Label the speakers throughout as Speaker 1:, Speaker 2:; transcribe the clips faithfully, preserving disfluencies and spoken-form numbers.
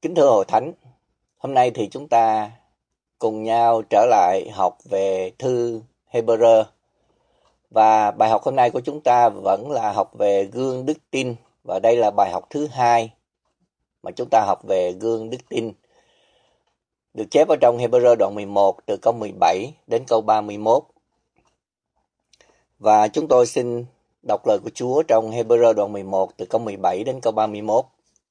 Speaker 1: Kính thưa Hội Thánh, hôm nay thì chúng ta cùng nhau trở lại học về thư Hebrew. Và bài học hôm nay của chúng ta vẫn là học về gương đức tin. Và đây là bài học thứ hai mà chúng ta học về gương đức tin. Được chép ở trong Hebrew đoạn mười một từ câu mười bảy đến câu ba mươi mốt. Và chúng tôi xin đọc lời của Chúa trong Hebrew đoạn mười một từ câu mười bảy đến câu ba mươi mốt.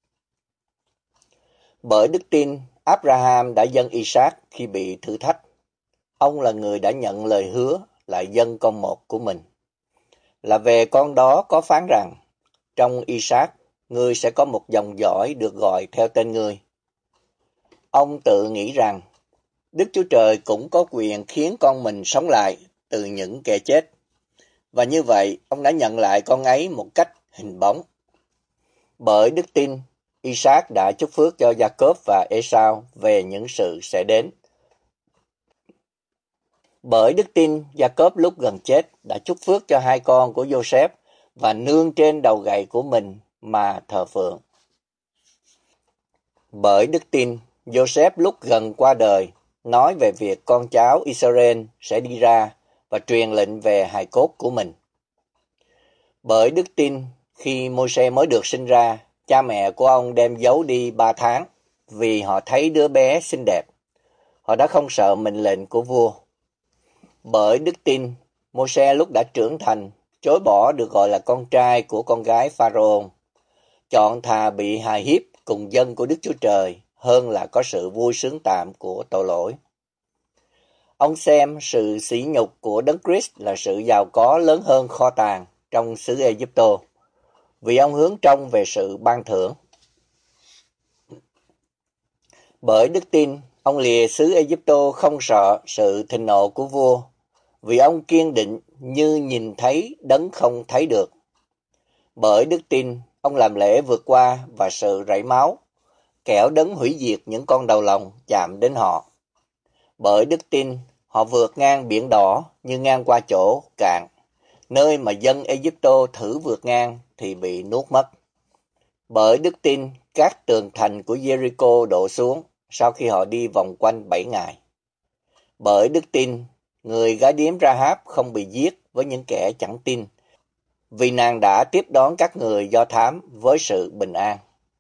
Speaker 1: Bởi đức tin, Abraham đã dâng Isaac khi bị thử thách. Ông là người đã nhận lời hứa là dâng con một của mình. Là về con đó có phán rằng, trong Isaac, ngươi sẽ có một dòng dõi được gọi theo tên ngươi. Ông tự nghĩ rằng, Đức Chúa Trời cũng có quyền khiến con mình sống lại từ những kẻ chết. Và như vậy, ông đã nhận lại con ấy một cách hình bóng. Bởi đức tin, Isaac đã chúc phước cho Jacob và Esau về những sự sẽ đến. Bởi đức tin, Jacob lúc gần chết đã chúc phước cho hai con của Joseph và nương trên đầu gậy của mình mà thờ phượng. Bởi đức tin, Joseph lúc gần qua đời nói về việc con cháu Israel sẽ đi ra và truyền lệnh về hài cốt của mình. Bởi đức tin, khi Môi-se mới được sinh ra, cha mẹ của ông đem giấu đi ba tháng vì họ thấy đứa bé xinh đẹp. Họ đã không sợ mệnh lệnh của vua. Bởi đức tin, Môi-se lúc đã trưởng thành, chối bỏ được gọi là con trai của con gái Pharaoh, chọn thà bị hài hiếp cùng dân của Đức Chúa Trời hơn là có sự vui sướng tạm của tội lỗi. Ông xem sự sỉ nhục của Đấng Christ là sự giàu có lớn hơn kho tàng trong xứ Ai-cập, vì ông hướng trông về sự ban thưởng. Bởi đức tin, ông lìa xứ Ai-cập không sợ sự thịnh nộ của vua, vì ông kiên định như nhìn thấy đấng không thấy được. Bởi đức tin, ông làm lễ vượt qua và sự rảy máu, kẻo đấng hủy diệt những con đầu lòng chạm đến họ. Bởi đức tin, họ vượt ngang biển đỏ như ngang qua chỗ cạn, nơi mà dân Ai-cập thử vượt ngang thì bị nuốt mất. Bởi đức tin, các tường thành của Jericho đổ xuống sau khi họ đi vòng quanh bảy ngày. Bởi đức tin, người gái điếm Ra-háp không bị giết với những kẻ chẳng tin, vì nàng đã tiếp đón các người Do Thám với sự bình an.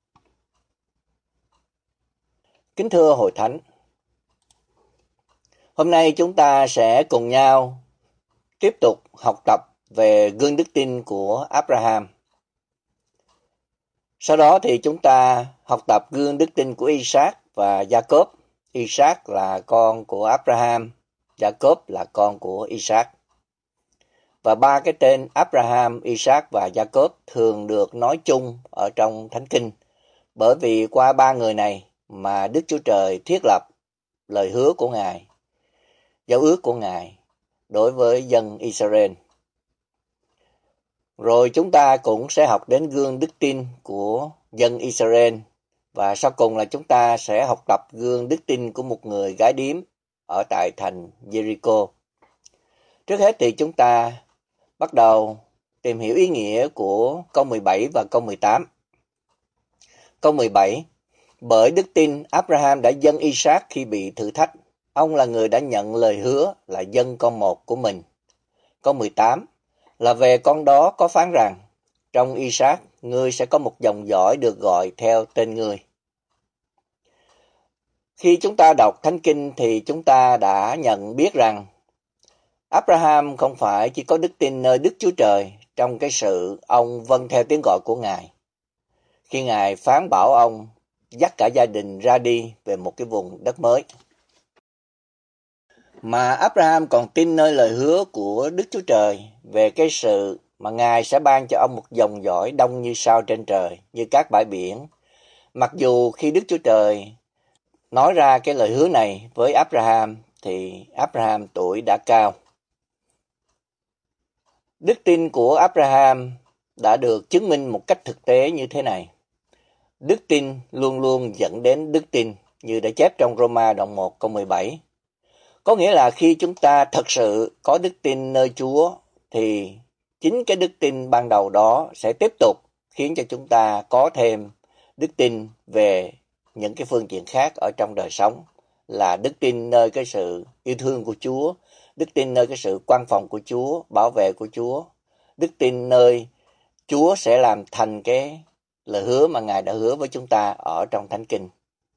Speaker 1: Kính thưa Hội Thánh, hôm nay chúng ta sẽ cùng nhau tiếp tục học tập về gương đức tin của Abraham. Sau đó thì chúng ta học tập gương đức tin của Isaac và Jacob. Isaac là con của Abraham, Jacob là con của Isaac. Và ba cái tên Abraham, Isaac và Jacob thường được nói chung ở trong Thánh Kinh, bởi vì qua ba người này mà Đức Chúa Trời thiết lập lời hứa của Ngài, giao ước của Ngài đối với dân Israel. Rồi chúng ta cũng sẽ học đến gương đức tin của dân Israel, và sau cùng là chúng ta sẽ học tập gương đức tin của một người gái điếm ở tại thành Jericho. Trước hết thì chúng ta bắt đầu tìm hiểu ý nghĩa của câu mười bảy và câu mười tám. Câu mười bảy, bởi đức tin Abraham đã dâng Isaac khi bị thử thách. Ông là người đã nhận lời hứa là dâng con một của mình. Câu mười tám, là về con đó có phán rằng, trong Isaac ngươi sẽ có một dòng dõi được gọi theo tên ngươi. Khi chúng ta đọc Thánh Kinh thì chúng ta đã nhận biết rằng Abraham không phải chỉ có đức tin nơi Đức Chúa Trời trong cái sự ông vâng theo tiếng gọi của Ngài, khi Ngài phán bảo ông dắt cả gia đình ra đi về một cái vùng đất mới, mà Abraham còn tin nơi lời hứa của Đức Chúa Trời về cái sự mà Ngài sẽ ban cho ông một dòng dõi đông như sao trên trời, như các bãi biển. Mặc dù khi Đức Chúa Trời nói ra cái lời hứa này với Abraham thì Abraham tuổi đã cao. Đức tin của Abraham đã được chứng minh một cách thực tế như thế này. Đức tin luôn luôn dẫn đến đức tin, như đã chép trong Roma đoạn một câu mười bảy. Có nghĩa là khi chúng ta thật sự có đức tin nơi Chúa thì chính cái đức tin ban đầu đó sẽ tiếp tục khiến cho chúng ta có thêm đức tin về những cái phương diện khác ở trong đời sống, là đức tin nơi cái sự yêu thương của Chúa, đức tin nơi cái sự quan phòng của Chúa, bảo vệ của Chúa, đức tin nơi Chúa sẽ làm thành cái lời hứa mà Ngài đã hứa với chúng ta ở trong Thánh Kinh.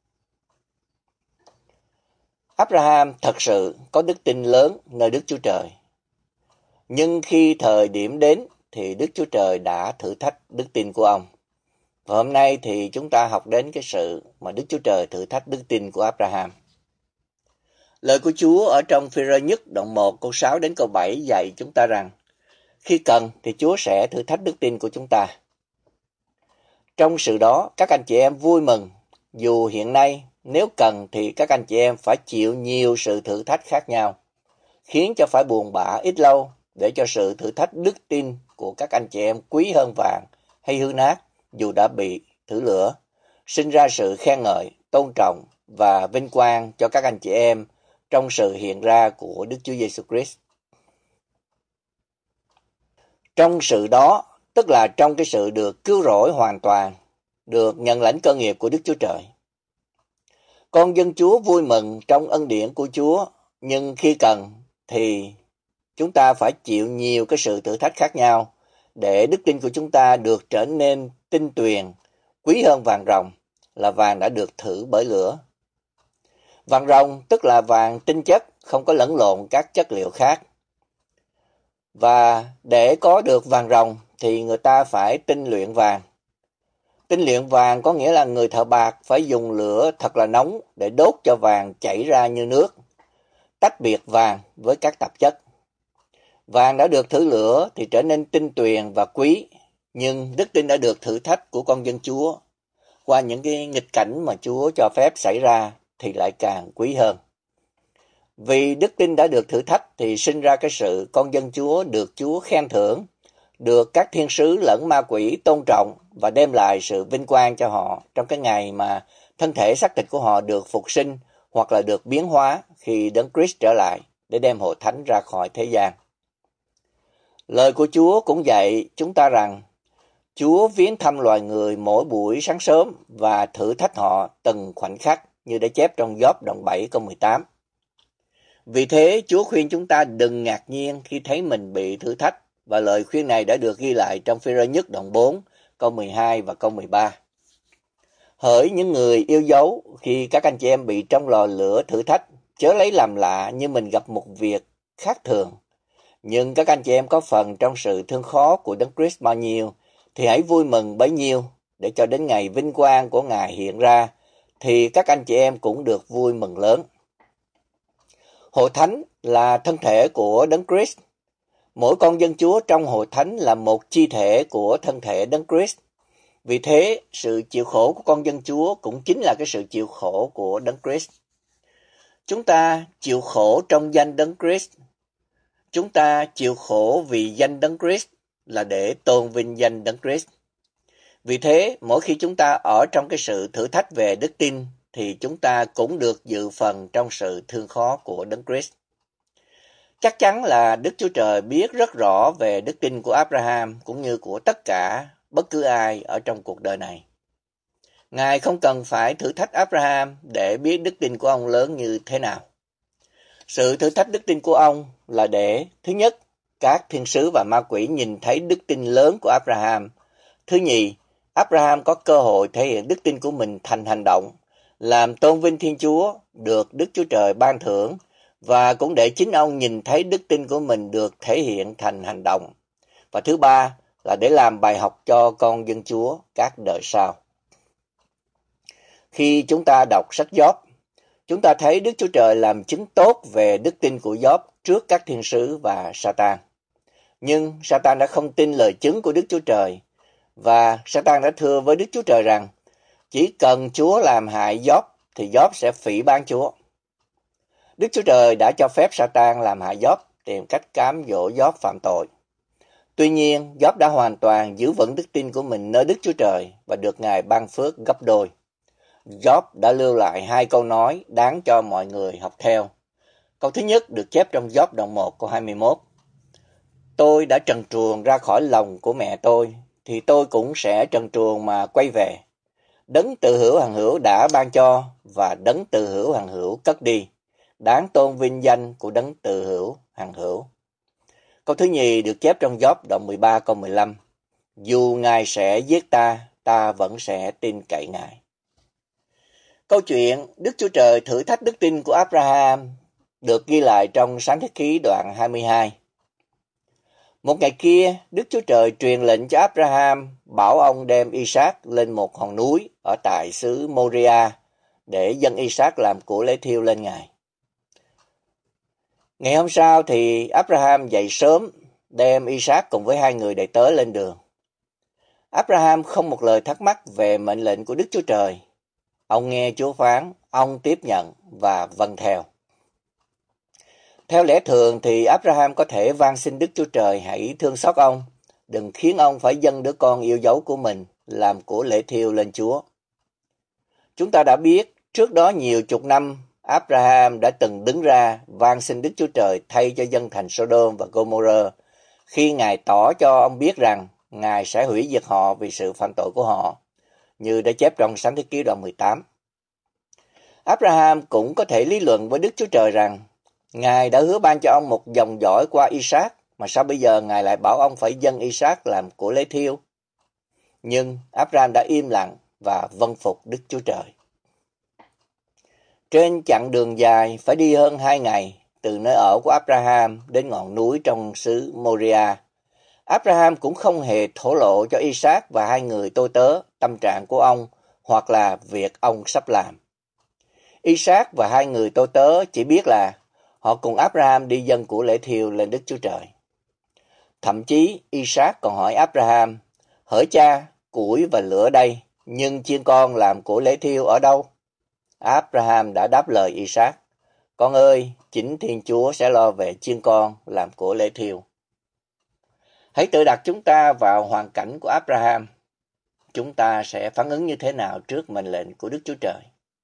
Speaker 1: Abraham thật sự có đức tin lớn nơi Đức Chúa Trời. Nhưng khi thời điểm đến thì Đức Chúa Trời đã thử thách đức tin của ông. Và hôm nay thì chúng ta học đến cái sự mà Đức Chúa Trời thử thách đức tin của Abraham. Lời của Chúa ở trong Phi-rơ nhất đoạn một câu sáu đến câu bảy dạy chúng ta rằng khi cần thì Chúa sẽ thử thách đức tin của chúng ta. Trong sự đó, các anh chị em vui mừng, dù hiện nay nếu cần thì các anh chị em phải chịu nhiều sự thử thách khác nhau, khiến cho phải buồn bã ít lâu để cho sự thử thách đức tin của các anh chị em quý hơn vàng hay hư nát dù đã bị thử lửa, sinh ra sự khen ngợi, tôn trọng và vinh quang cho các anh chị em trong sự hiện ra của Đức Chúa Giêsu Christ. Trong sự đó, tức là trong cái sự được cứu rỗi hoàn toàn, được nhận lãnh cơ nghiệp của Đức Chúa Trời. Con dân Chúa vui mừng trong ân điển của Chúa, nhưng khi cần thì chúng ta phải chịu nhiều cái sự thử thách khác nhau để đức tin của chúng ta được trở nên tinh tuyền, quý hơn vàng ròng, là vàng đã được thử bởi lửa. Vàng ròng tức là vàng tinh chất, không có lẫn lộn các chất liệu khác. Và để có được vàng ròng thì người ta phải tinh luyện vàng. Tinh luyện vàng có nghĩa là người thợ bạc phải dùng lửa thật là nóng để đốt cho vàng chảy ra như nước, tách biệt vàng với các tạp chất. Vàng đã được thử lửa thì trở nên tinh tuyền và quý, nhưng đức tin đã được thử thách của con dân Chúa qua những cái nghịch cảnh mà Chúa cho phép xảy ra thì lại càng quý hơn. Vì đức tin đã được thử thách thì sinh ra cái sự con dân Chúa được Chúa khen thưởng, được các thiên sứ lẫn ma quỷ tôn trọng và đem lại sự vinh quang cho họ trong cái ngày mà thân thể xác thịt của họ được phục sinh hoặc là được biến hóa khi Đấng Christ trở lại để đem hội thánh ra khỏi thế gian. Lời của Chúa cũng dạy chúng ta rằng Chúa viếng thăm loài người mỗi buổi sáng sớm và thử thách họ từng khoảnh khắc như đã chép trong Gióp đoạn bảy câu mười tám. Vì thế Chúa khuyên chúng ta đừng ngạc nhiên khi thấy mình bị thử thách, và lời khuyên này đã được ghi lại trong Phi-rơ nhất đoạn bốn câu mười hai và câu mười ba. Hỡi những người yêu dấu, khi các anh chị em bị trong lò lửa thử thách, chớ lấy làm lạ như mình gặp một việc khác thường. Nhưng các anh chị em có phần trong sự thương khó của Đấng Christ bao nhiêu, thì hãy vui mừng bấy nhiêu, để cho đến ngày vinh quang của Ngài hiện ra, thì các anh chị em cũng được vui mừng lớn. Hội thánh là thân thể của Đấng Christ. Mỗi con dân Chúa trong hội thánh là một chi thể của thân thể Đấng Christ. Vì thế, sự chịu khổ của con dân Chúa cũng chính là cái sự chịu khổ của Đấng Christ. Chúng ta chịu khổ trong danh Đấng Christ. Chúng ta chịu khổ vì danh Đấng Christ là để tôn vinh danh Đấng Christ. Vì thế, mỗi khi chúng ta ở trong cái sự thử thách về đức tin, thì chúng ta cũng được dự phần trong sự thương khó của Đấng Christ. Chắc chắn là Đức Chúa Trời biết rất rõ về đức tin của Abraham cũng như của tất cả bất cứ ai ở trong cuộc đời này. Ngài không cần phải thử thách Abraham để biết đức tin của ông lớn như thế nào. Sự thử thách đức tin của ông là để, thứ nhất, các thiên sứ và ma quỷ nhìn thấy đức tin lớn của Abraham. Thứ nhì, Abraham có cơ hội thể hiện đức tin của mình thành hành động, làm tôn vinh Thiên Chúa, được Đức Chúa Trời ban thưởng, và cũng để chính ông nhìn thấy đức tin của mình được thể hiện thành hành động. Và thứ ba là để làm bài học cho con dân Chúa các đời sau. Khi chúng ta đọc sách Gióp, chúng ta thấy Đức Chúa Trời làm chứng tốt về đức tin của Gióp trước các thiên sứ và Sa-tan. Nhưng Sa-tan đã không tin lời chứng của Đức Chúa Trời, và Sa-tan đã thưa với Đức Chúa Trời rằng chỉ cần Chúa làm hại Gióp thì Gióp sẽ phỉ báng Chúa. Đức Chúa Trời đã cho phép Sa-tan làm hại Gióp, tìm cách cám dỗ Gióp phạm tội. Tuy nhiên, Gióp đã hoàn toàn giữ vững đức tin của mình nơi Đức Chúa Trời và được Ngài ban phước gấp đôi. Gióp đã lưu lại hai câu nói đáng cho mọi người học theo. Câu thứ nhất được chép trong Gióp đoạn một câu hai mươi mốt. Tôi đã trần truồng ra khỏi lòng của mẹ tôi, thì tôi cũng sẽ trần truồng mà quay về. Đấng tự hữu hằng hữu đã ban cho và đấng tự hữu hằng hữu cất đi. Đáng tôn vinh danh của đấng tự hữu hằng hữu. Câu thứ nhì được chép trong Gióp đoạn mười ba câu mười lăm. Dù Ngài sẽ giết ta, ta vẫn sẽ tin cậy Ngài. Câu chuyện Đức Chúa Trời thử thách đức tin của Abraham được ghi lại trong Sáng Thế Ký đoạn hai mươi hai. Một ngày kia, Đức Chúa Trời truyền lệnh cho Abraham bảo ông đem Isaac lên một hòn núi ở tại xứ Moria để dâng Isaac làm của lễ thiêu lên Ngài. Ngày hôm sau thì Abraham dậy sớm đem Isaac cùng với hai người đầy tớ lên đường. Abraham không một lời thắc mắc về mệnh lệnh của Đức Chúa Trời. Ông nghe Chúa phán, ông tiếp nhận và vâng theo. Theo lẽ thường thì Abraham có thể van xin Đức Chúa Trời hãy thương xót ông, đừng khiến ông phải dâng đứa con yêu dấu của mình làm của lễ thiêu lên Chúa. Chúng ta đã biết trước đó nhiều chục năm Abraham đã từng đứng ra van xin Đức Chúa Trời thay cho dân thành Sodom và Gomorrah khi Ngài tỏ cho ông biết rằng Ngài sẽ hủy diệt họ vì sự phạm tội của họ, như đã chép trong Sáng Thế Ký đoạn mười tám. Abraham cũng có thể lý luận với Đức Chúa Trời rằng Ngài đã hứa ban cho ông một dòng dõi qua Isaac, mà sao bây giờ Ngài lại bảo ông phải dâng Isaac làm của lễ thiêu? Nhưng Abraham đã im lặng và vâng phục Đức Chúa Trời. Trên chặng đường dài phải đi hơn hai ngày từ nơi ở của Abraham đến ngọn núi trong xứ Moria, Abraham cũng không hề thổ lộ cho Isaac và hai người tôi tớ tâm trạng của ông hoặc là việc ông sắp làm. Isaac và hai người tôi tớ chỉ biết là họ cùng Abraham đi dâng của lễ thiêu lên Đức Chúa Trời. Thậm chí Isaac còn hỏi Abraham, hỡi cha, củi và lửa đây, nhưng chiên con làm của lễ thiêu ở đâu? Abraham đã đáp lời Isaac, con ơi, chính Thiên Chúa sẽ lo về chiên con làm của lễ thiêu. Hãy tự đặt chúng ta vào hoàn cảnh của Abraham. Chúng ta sẽ phản ứng như thế nào trước mệnh lệnh của Đức Chúa Trời?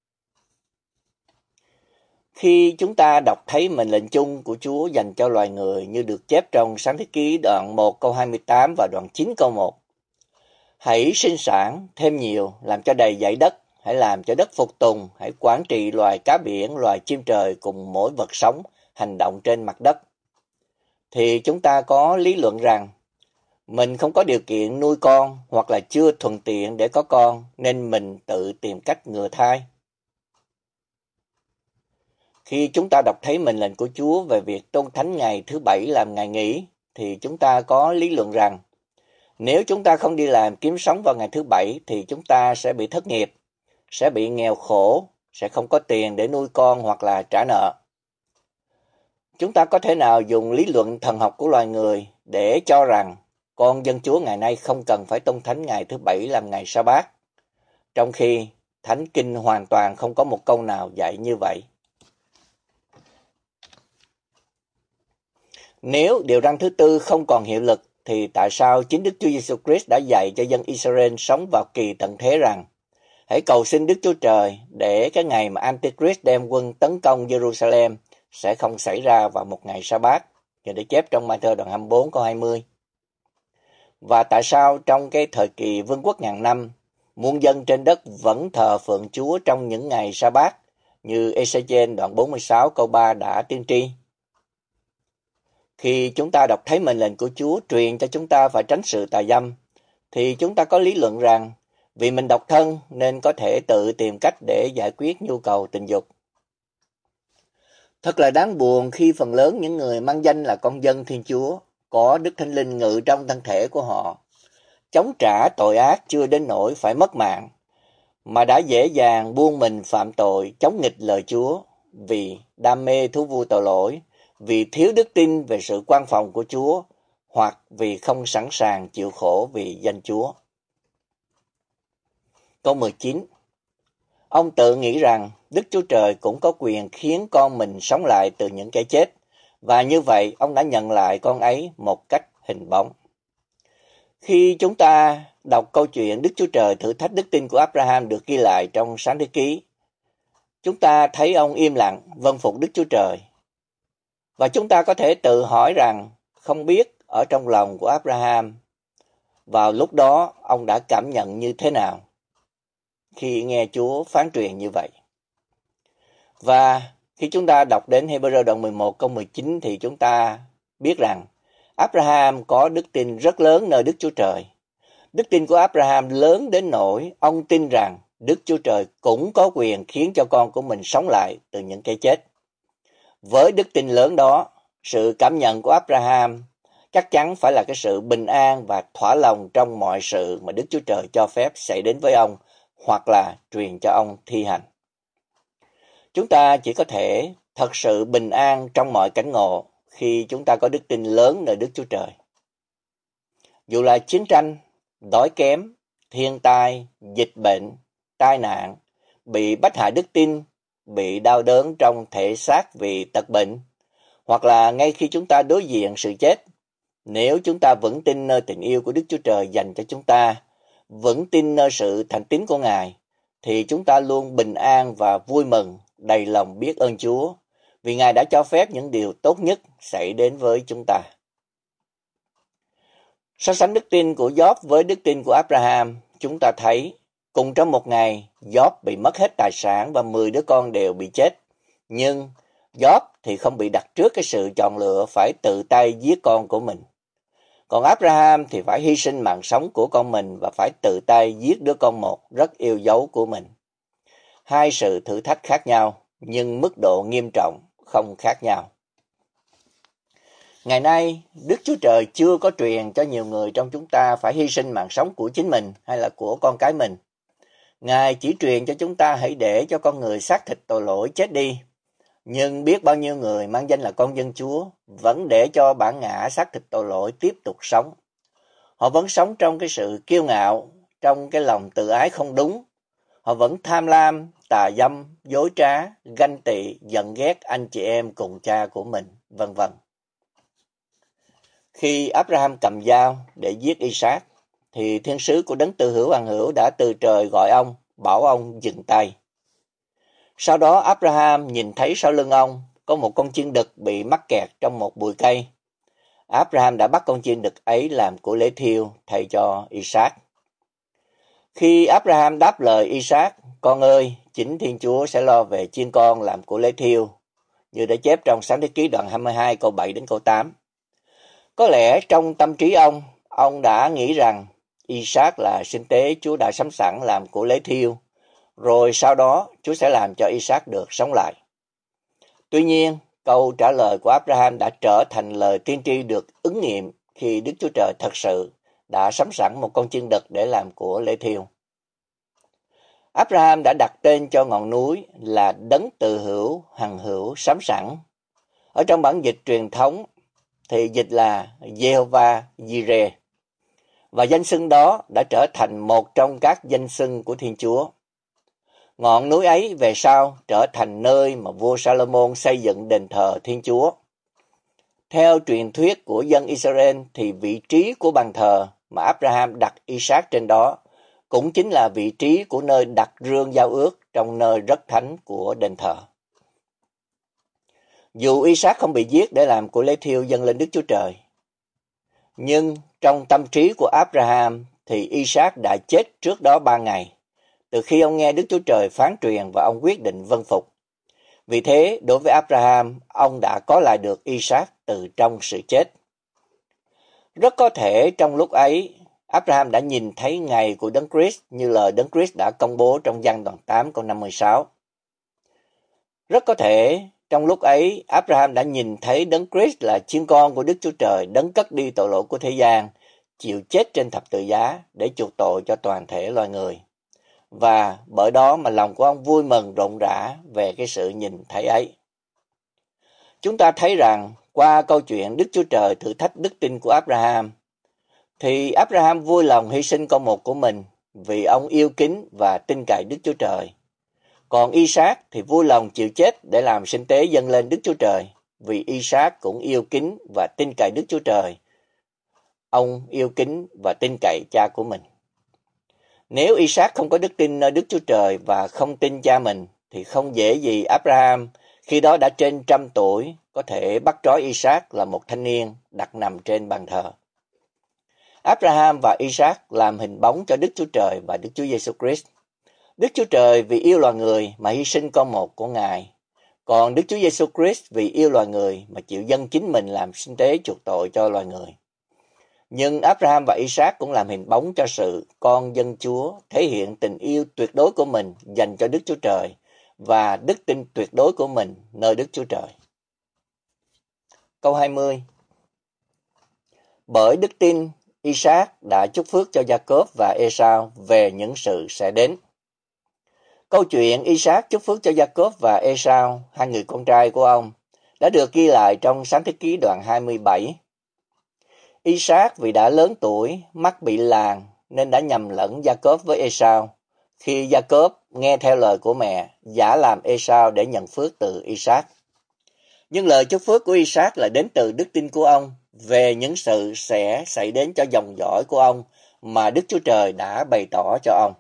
Speaker 1: Khi chúng ta đọc thấy mệnh lệnh chung của Chúa dành cho loài người như được chép trong Sáng Thế Ký đoạn một câu hai mươi tám và đoạn chín câu một. Hãy sinh sản thêm nhiều, làm cho đầy dãy đất, hãy làm cho đất phục tùng, hãy quản trị loài cá biển, loài chim trời cùng mỗi vật sống hành động trên mặt đất. Thì chúng ta có lý luận rằng mình không có điều kiện nuôi con hoặc là chưa thuận tiện để có con nên mình tự tìm cách ngừa thai. Khi chúng ta đọc thấy mệnh lệnh của Chúa về việc tôn thánh ngày thứ bảy làm ngày nghỉ thì chúng ta có lý luận rằng nếu chúng ta không đi làm kiếm sống vào ngày thứ bảy thì chúng ta sẽ bị thất nghiệp, sẽ bị nghèo khổ, sẽ không có tiền để nuôi con hoặc là trả nợ. Chúng ta có thể nào dùng lý luận thần học của loài người để cho rằng con dân Chúa ngày nay không cần phải tôn thánh ngày thứ bảy làm ngày sa bát, trong khi Thánh Kinh hoàn toàn không có một câu nào dạy như vậy? Nếu điều răn thứ tư không còn hiệu lực, thì tại sao chính Đức Chúa Giêsu Christ đã dạy cho dân Israel sống vào kỳ tận thế rằng hãy cầu xin Đức Chúa Trời để cái ngày mà Antichrist đem quân tấn công Jerusalem sẽ không xảy ra vào một ngày sa bát, như để chép trong Ma-thơ đoạn hai mươi bốn câu hai mươi. Và tại sao trong cái thời kỳ vương quốc ngàn năm, muôn dân trên đất vẫn thờ phượng Chúa trong những ngày sa bát, như Ê-xê-chiên đoạn bốn mươi sáu câu ba đã tiên tri? Khi chúng ta đọc thấy mệnh lệnh của Chúa truyền cho chúng ta phải tránh sự tà dâm, thì chúng ta có lý luận rằng vì mình độc thân nên có thể tự tìm cách để giải quyết nhu cầu tình dục. Thật là đáng buồn khi phần lớn những người mang danh là con dân Thiên Chúa có Đức Thánh Linh ngự trong thân thể của họ, chống trả tội ác chưa đến nỗi phải mất mạng, mà đã dễ dàng buông mình phạm tội chống nghịch lời Chúa vì đam mê thú vui tội lỗi, vì thiếu đức tin về sự quan phòng của Chúa, hoặc vì không sẵn sàng chịu khổ vì danh Chúa. Câu mười chín. Ông tự nghĩ rằng Đức Chúa Trời cũng có quyền khiến con mình sống lại từ những kẻ chết, và như vậy ông đã nhận lại con ấy một cách hình bóng. Khi chúng ta đọc câu chuyện Đức Chúa Trời thử thách đức tin của Abraham được ghi lại trong Sáng Thế Ký, chúng ta thấy ông im lặng vâng phục Đức Chúa Trời. Và chúng ta có thể tự hỏi rằng không biết ở trong lòng của Abraham vào lúc đó ông đã cảm nhận như thế nào. khi nghe Chúa phán truyền như vậy. Và khi chúng ta đọc đến Hebrew đoạn mười một câu mười chín thì chúng ta biết rằng Abraham có đức tin rất lớn nơi Đức Chúa Trời. Đức tin của Abraham lớn đến nỗi ông tin rằng Đức Chúa Trời cũng có quyền khiến cho con của mình sống lại từ những cái chết. Với đức tin lớn đó, sự cảm nhận của Abraham chắc chắn phải là cái sự bình an và thỏa lòng trong mọi sự mà Đức Chúa Trời cho phép xảy đến với ông hoặc là truyền cho ông thi hành. Chúng ta chỉ có thể thật sự bình an trong mọi cảnh ngộ khi chúng ta có đức tin lớn nơi Đức Chúa Trời. Dù là chiến tranh, đói kém, thiên tai, dịch bệnh, tai nạn, bị bách hại đức tin, bị đau đớn trong thể xác vì tật bệnh, hoặc là ngay khi chúng ta đối diện sự chết, nếu chúng ta vững tin nơi tình yêu của Đức Chúa Trời dành cho chúng ta, vững tin nơi sự thành tín của Ngài, thì chúng ta luôn bình an và vui mừng, đầy lòng biết ơn Chúa, vì Ngài đã cho phép những điều tốt nhất xảy đến với chúng ta. So sánh đức tin của Gióp với đức tin của Abraham, chúng ta thấy cùng trong một ngày, Gióp bị mất hết tài sản và mười đứa con đều bị chết. Nhưng Gióp thì không bị đặt trước cái sự chọn lựa phải tự tay giết con của mình. Còn Abraham thì phải hy sinh mạng sống của con mình và phải tự tay giết đứa con một rất yêu dấu của mình. Hai sự thử thách khác nhau, nhưng mức độ nghiêm trọng không khác nhau. Ngày nay, Đức Chúa Trời chưa có truyền cho nhiều người trong chúng ta phải hy sinh mạng sống của chính mình hay là của con cái mình. Ngài chỉ truyền cho chúng ta hãy để cho con người xác thịt tội lỗi chết đi. Nhưng biết bao nhiêu người mang danh là con dân Chúa vẫn để cho bản ngã xác thịt tội lỗi tiếp tục sống. Họ vẫn sống trong cái sự kiêu ngạo, trong cái lòng tự ái không đúng. Họ vẫn tham lam, tà dâm, dối trá, ganh tị, giận ghét anh chị em cùng cha của mình, vân vân. Khi Abraham cầm dao để giết Isaac, thì thiên sứ của đấng từ hữu bằng hữu đã từ trời gọi ông, bảo ông dừng tay. Sau đó Abraham nhìn thấy sau lưng ông có một con chiên đực bị mắc kẹt trong một bụi cây. Abraham đã bắt con chiên đực ấy làm của lễ thiêu thay cho Isaac. Khi Abraham đáp lời Isaac, con ơi, chính Thiên Chúa sẽ lo về chiên con làm của lễ thiêu, như đã chép trong Sáng Thế Ký đoạn hai mươi hai câu bảy đến câu tám. Có lẽ trong tâm trí ông, ông đã nghĩ rằng Isaac là sinh tế Chúa đã sắm sẵn làm của lễ thiêu, rồi sau đó Chúa sẽ làm cho Isaac được sống lại. Tuy nhiên, câu trả lời của Abraham đã trở thành lời tiên tri được ứng nghiệm khi Đức Chúa Trời thật sự đã sắm sẵn một con chiên đực để làm của lễ thiêu. Abraham đã đặt tên cho ngọn núi là đấng từ hữu, hằng hữu, sắm sẵn. Ở trong bản dịch truyền thống thì dịch là Jehovah Jireh. Và danh xưng đó đã trở thành một trong các danh xưng của Thiên Chúa. Ngọn núi ấy về sau trở thành nơi mà vua Salomon xây dựng đền thờ Thiên Chúa. Theo truyền thuyết của dân Israel thì vị trí của bàn thờ mà Abraham đặt Isaac trên đó cũng chính là vị trí của nơi đặt rương giao ước trong nơi rất thánh của đền thờ. Dù Isaac không bị giết để làm của lễ thiêu dâng lên Đức Chúa Trời, nhưng trong tâm trí của Abraham thì Isaac đã chết trước đó ba ngày, từ khi ông nghe Đức Chúa Trời phán truyền và ông quyết định vâng phục. Vì thế, đối với Abraham, ông đã có lại được Isaac từ trong sự chết. Rất có thể trong lúc ấy, Abraham đã nhìn thấy ngày của Đấng Christ như lời Đấng Christ đã công bố trong Giăng đoạn tám câu năm mươi sáu. Rất có thể trong lúc ấy, Abraham đã nhìn thấy Đấng Christ là chiên con của Đức Chúa Trời, đấng cất đi tội lỗi của thế gian, chịu chết trên thập tự giá để chuộc tội cho toàn thể loài người. Và bởi đó mà lòng của ông vui mừng rộn rã về cái sự nhìn thấy ấy. Chúng ta thấy rằng qua câu chuyện Đức Chúa Trời thử thách đức tin của Abraham, thì Abraham vui lòng hy sinh con một của mình vì ông yêu kính và tin cậy Đức Chúa Trời. Còn Isaac thì vui lòng chịu chết để làm sinh tế dâng lên Đức Chúa Trời, vì Isaac cũng yêu kính và tin cậy Đức Chúa Trời. Ông yêu kính và tin cậy cha của mình. Nếu Isaac không có đức tin nơi Đức Chúa Trời và không tin cha mình, thì không dễ gì Abraham, khi đó đã trên trăm tuổi, có thể bắt trói Isaac là một thanh niên đặt nằm trên bàn thờ. Abraham và Isaac làm hình bóng cho Đức Chúa Trời và Đức Chúa Giêsu Christ. Đức Chúa Trời vì yêu loài người mà hy sinh con một của Ngài. Còn Đức Chúa Giêsu Christ vì yêu loài người mà chịu dâng chính mình làm sinh tế chuộc tội cho loài người. Nhưng Abraham và Isaac cũng làm hình bóng cho sự con dân Chúa, thể hiện tình yêu tuyệt đối của mình dành cho Đức Chúa Trời và đức tin tuyệt đối của mình nơi Đức Chúa Trời. Câu hai mươi. Bởi đức tin, Isaac đã chúc phước cho Gia-cốp và Ê-sao về những sự sẽ đến. Câu chuyện Isaac chúc phước cho Gia-cốp và Ê-sao, hai người con trai của ông, đã được ghi lại trong Sáng Thế Ký đoạn hai mươi bảy. Isaac vì đã lớn tuổi, mắt bị làng nên đã nhầm lẫn Gia-cốp với Ê-sao. Khi Gia-cốp nghe theo lời của mẹ, giả làm Ê-sao để nhận phước từ Isaac. Nhưng lời chúc phước của Isaac là đến từ đức tin của ông về những sự sẽ xảy đến cho dòng dõi của ông mà Đức Chúa Trời đã bày tỏ cho ông.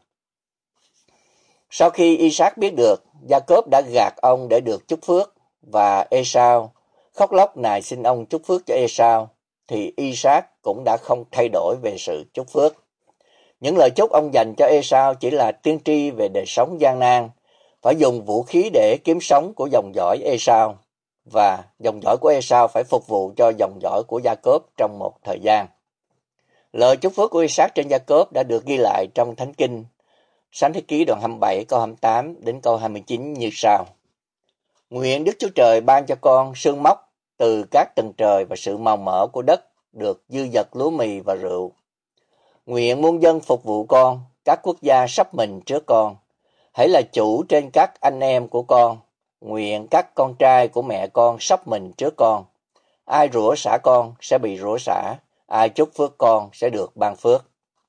Speaker 1: Sau khi Isaac biết được Gia-cốp đã gạt ông để được chúc phước và Ê-sao khóc lóc nài xin ông chúc phước cho Ê-sao, thì Isaac cũng đã không thay đổi về sự chúc phước. Những lời chúc ông dành cho Ê-sao chỉ là tiên tri về đời sống gian nan, phải dùng vũ khí để kiếm sống của dòng dõi Ê-sao, và dòng dõi của Ê-sao phải phục vụ cho dòng dõi của Gia-cốp trong một thời gian. Lời chúc phước của Isaac trên Gia-cốp đã được ghi lại trong Thánh Kinh, Sáng Thế Ký đoạn hai mươi bảy câu hai mươi tám đến câu hai mươi chín như sau. Nguyện Đức Chúa Trời ban cho con sương móc từ các tầng trời và sự màu mỡ của đất được dư dật lúa mì và rượu. Nguyện muôn dân phục vụ con, các quốc gia sắp mình trước con. Hãy là chủ trên các anh em của con. Nguyện các con trai của mẹ con sắp mình trước con. Ai rủa xả con sẽ bị rủa xả, ai chúc phước con sẽ được ban phước.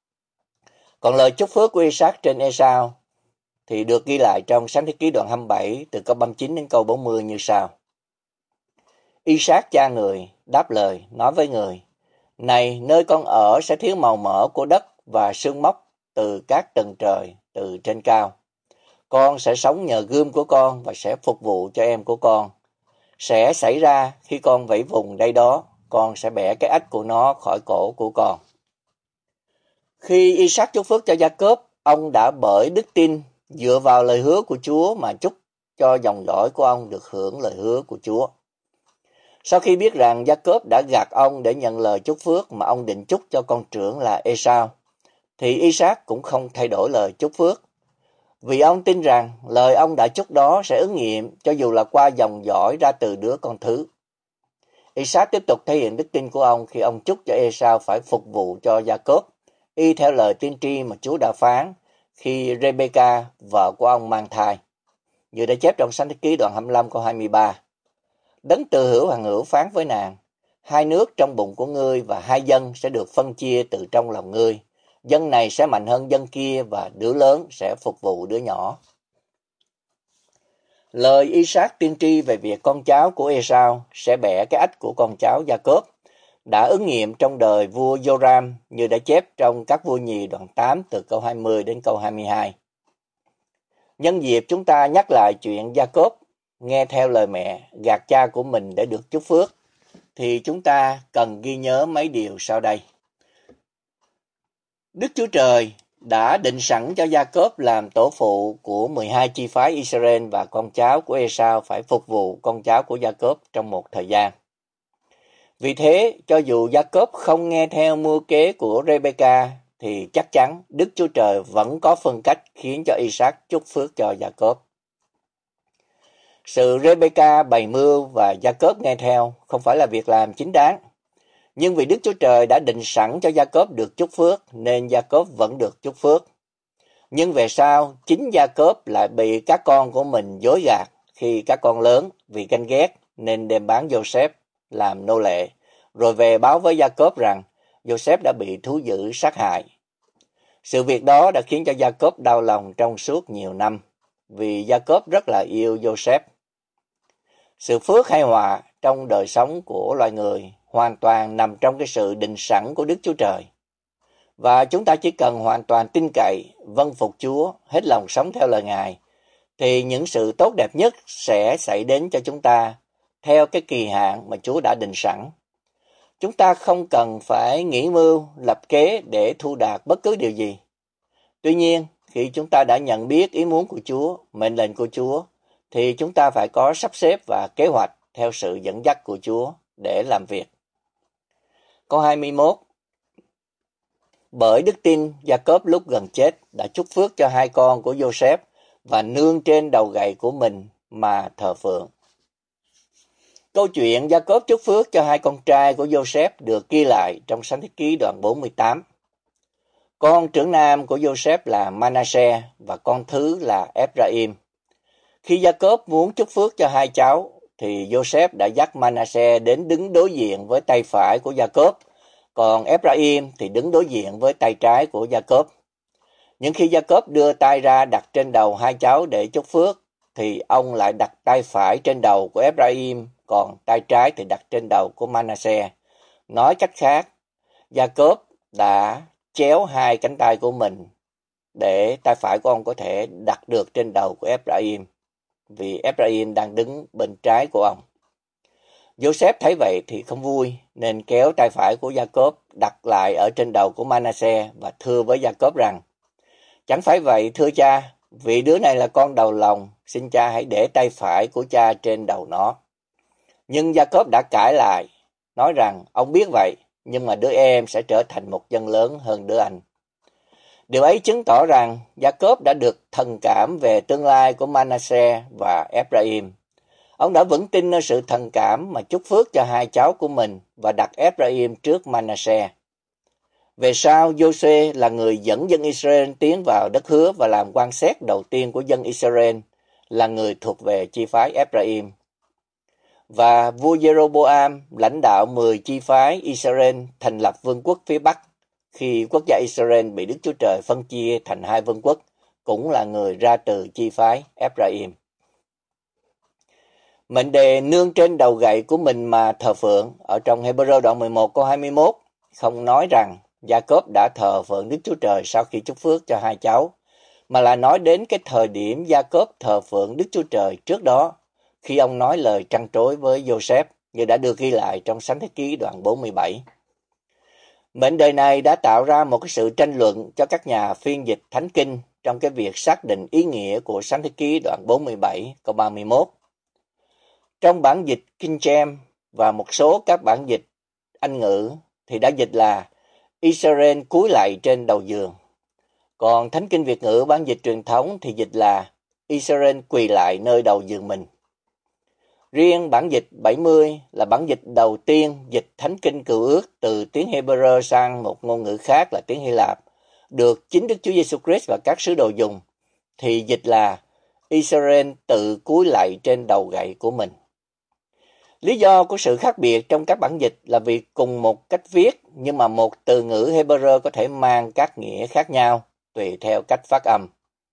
Speaker 1: Còn lời chúc phước của Isaac trên Ê-sao thì được ghi lại trong Sáng Thế Ký đoạn hai mươi bảy từ câu ba mươi chín đến câu bốn mươi như sau. Isaac cha người đáp lời nói với người: Này, nơi con ở sẽ thiếu màu mỡ của đất và sương móc từ các tầng trời từ trên cao. Con sẽ sống nhờ gươm của con và sẽ phục vụ cho em của con. Sẽ xảy ra khi con vẫy vùng đây đó, con sẽ bẻ cái ách của nó khỏi cổ của con. Khi Isaac chúc phước cho Gia-cốp, ông đã bởi đức tin dựa vào lời hứa của Chúa mà chúc cho dòng dõi của ông được hưởng lời hứa của Chúa. Sau khi biết rằng Gia-cốp đã gạt ông để nhận lời chúc phước mà ông định chúc cho con trưởng là Ê-sao, thì Isaac cũng không thay đổi lời chúc phước. Vì ông tin rằng lời ông đã chúc đó sẽ ứng nghiệm cho dù là qua dòng dõi ra từ đứa con thứ. Isaac tiếp tục thể hiện đức tin của ông khi ông chúc cho Ê-sao phải phục vụ cho Gia-cốp, y theo lời tiên tri mà Chúa đã phán khi Rê-bê-ca, vợ của ông, mang thai. Như đã chép trong Sáng Thế Ký đoạn hai mươi lăm câu hai mươi ba. Đấng từ hữu hàng hữu phán với nàng: Hai nước trong bụng của ngươi và hai dân sẽ được phân chia từ trong lòng ngươi. Dân này sẽ mạnh hơn dân kia và đứa lớn sẽ phục vụ đứa nhỏ. Lời Isaac tiên tri về việc con cháu của Ê-sao sẽ bẻ cái ách của con cháu Gia-cốp đã ứng nghiệm trong đời vua Joram như đã chép trong Các Vua Nhì đoạn tám từ câu hai mươi đến câu hai mươi hai. Nhân dịp chúng ta nhắc lại chuyện Gia-cốp nghe theo lời mẹ gạt cha của mình để được chúc phước, thì chúng ta cần ghi nhớ mấy điều sau đây. Đức Chúa Trời đã định sẵn cho Gia-cốp làm tổ phụ của mười hai chi phái Israel và con cháu của Ê-sao phải phục vụ con cháu của Gia-cốp trong một thời gian. Vì thế, cho dù Gia-cốp không nghe theo mưu kế của Rê-bê-ca, thì chắc chắn Đức Chúa Trời vẫn có phương cách khiến cho Isaac chúc phước cho Gia-cốp. Sự Rê-bê-ca bày mưu và Gia-cốp nghe theo không phải là việc làm chính đáng. Nhưng vì Đức Chúa Trời đã định sẵn cho Gia-cốp được chúc phước, nên Gia-cốp vẫn được chúc phước. Nhưng về sau, chính Gia-cốp lại bị các con của mình dối gạt khi các con lớn vì ganh ghét nên đem bán Giô-xép làm nô lệ, rồi về báo với Gia-cốp rằng Giô-xép đã bị thú dữ sát hại. Sự việc đó đã khiến cho Gia-cốp đau lòng trong suốt nhiều năm, vì Gia-cốp rất là yêu Giô-xép. Sự phước hay họa trong đời sống của loài người hoàn toàn nằm trong cái sự định sẵn của Đức Chúa Trời. Và chúng ta chỉ cần hoàn toàn tin cậy, vâng phục Chúa, hết lòng sống theo lời Ngài, thì những sự tốt đẹp nhất sẽ xảy đến cho chúng ta theo cái kỳ hạn mà Chúa đã định sẵn. Chúng ta không cần phải nghĩ mưu, lập kế để thu đạt bất cứ điều gì. Tuy nhiên, khi chúng ta đã nhận biết ý muốn của Chúa, mệnh lệnh của Chúa, thì chúng ta phải có sắp xếp và kế hoạch theo sự dẫn dắt của Chúa để làm việc. Câu hai mươi mốt. Bởi đức tin, Gia-cốp lúc gần chết đã chúc phước cho hai con của Giô-xép và nương trên đầu gậy của mình mà thờ phượng. Câu chuyện Gia-cốp chúc phước cho hai con trai của Giô-xép được ghi lại trong Sách Thi Ký đoạn bốn mươi tám. Con trưởng nam của Giô-xép là Ma-na-se và con thứ là Ép-ra-im. Khi Gia-cốp muốn chúc phước cho hai cháu, thì Giô-xép đã dắt Ma-na-se đến đứng đối diện với tay phải của Gia-cốp, còn Ép-ra-im thì đứng đối diện với tay trái của Gia-cốp. Nhưng khi Gia-cốp đưa tay ra đặt trên đầu hai cháu để chúc phước, thì ông lại đặt tay phải trên đầu của Ép-ra-im, còn tay trái thì đặt trên đầu của Ma-na-se. Nói cách khác, Gia-cốp đã chéo hai cánh tay của mình để tay phải của ông có thể đặt được trên đầu của Ép-ra-im, vì Ép-ra-im đang đứng bên trái của ông. Giô-xép thấy vậy thì không vui, nên kéo tay phải của Gia-cốp đặt lại ở trên đầu của Ma-na-se và thưa với Gia-cốp rằng: Chẳng phải vậy thưa cha, vì đứa này là con đầu lòng, xin cha hãy để tay phải của cha trên đầu nó. Nhưng Gia-cốp đã cãi lại, nói rằng ông biết vậy, nhưng mà đứa em sẽ trở thành một dân lớn hơn đứa anh. Điều ấy chứng tỏ rằng Gia-cốp đã được thần cảm về tương lai của Ma-na-se và Ép-ra-im. Ông đã vững tin nơi sự thần cảm mà chúc phước cho hai cháu của mình và đặt Ép-ra-im trước Ma-na-se. Về sau, Giô-suê là người dẫn dân Israel tiến vào đất hứa và làm quan xét đầu tiên của dân Israel, là người thuộc về chi phái Ép-ra-im. Và vua Giê-rô-bô-am lãnh đạo mười chi phái Israel thành lập vương quốc phía Bắc, khi quốc gia Israel bị Đức Chúa Trời phân chia thành hai vương quốc, cũng là người ra từ chi phái Ép-ra-im. Mệnh đề nương trên đầu gậy của mình mà thờ phượng ở trong Hê-bơ-rơ đoạn mười một câu hai mươi mốt không nói rằng Gia-cốp đã thờ phượng Đức Chúa Trời sau khi chúc phước cho hai cháu, mà là nói đến cái thời điểm Gia-cốp thờ phượng Đức Chúa Trời trước đó, khi ông nói lời trăn trối với Giô-xép, như đã được ghi lại trong Sách Thi Ký đoạn bốn mươi bảy. Mệnh đề này đã tạo ra một cái sự tranh luận cho các nhà phiên dịch Thánh Kinh trong cái việc xác định ý nghĩa của Sách Thi Ký đoạn bốn mươi bảy câu ba mươi mốt. Trong bản dịch King James và một số các bản dịch Anh ngữ thì đã dịch là Israel cúi lạy trên đầu giường. Còn Thánh Kinh Việt ngữ bản dịch truyền thống thì dịch là Israel quỳ lại nơi đầu giường mình. Riêng bản dịch bảy mươi là bản dịch đầu tiên dịch Thánh Kinh Cựu Ước từ tiếng Hê-bơ-rơ sang một ngôn ngữ khác là tiếng Hy Lạp, được chính Đức Chúa Giêsu Christ và các sứ đồ dùng, thì dịch là Israel tự cúi lạy trên đầu gậy của mình. Lý do của sự khác biệt trong các bản dịch là vì cùng một cách viết, nhưng mà một từ ngữ Hê-bơ-rơ có thể mang các nghĩa khác nhau tùy theo cách phát âm.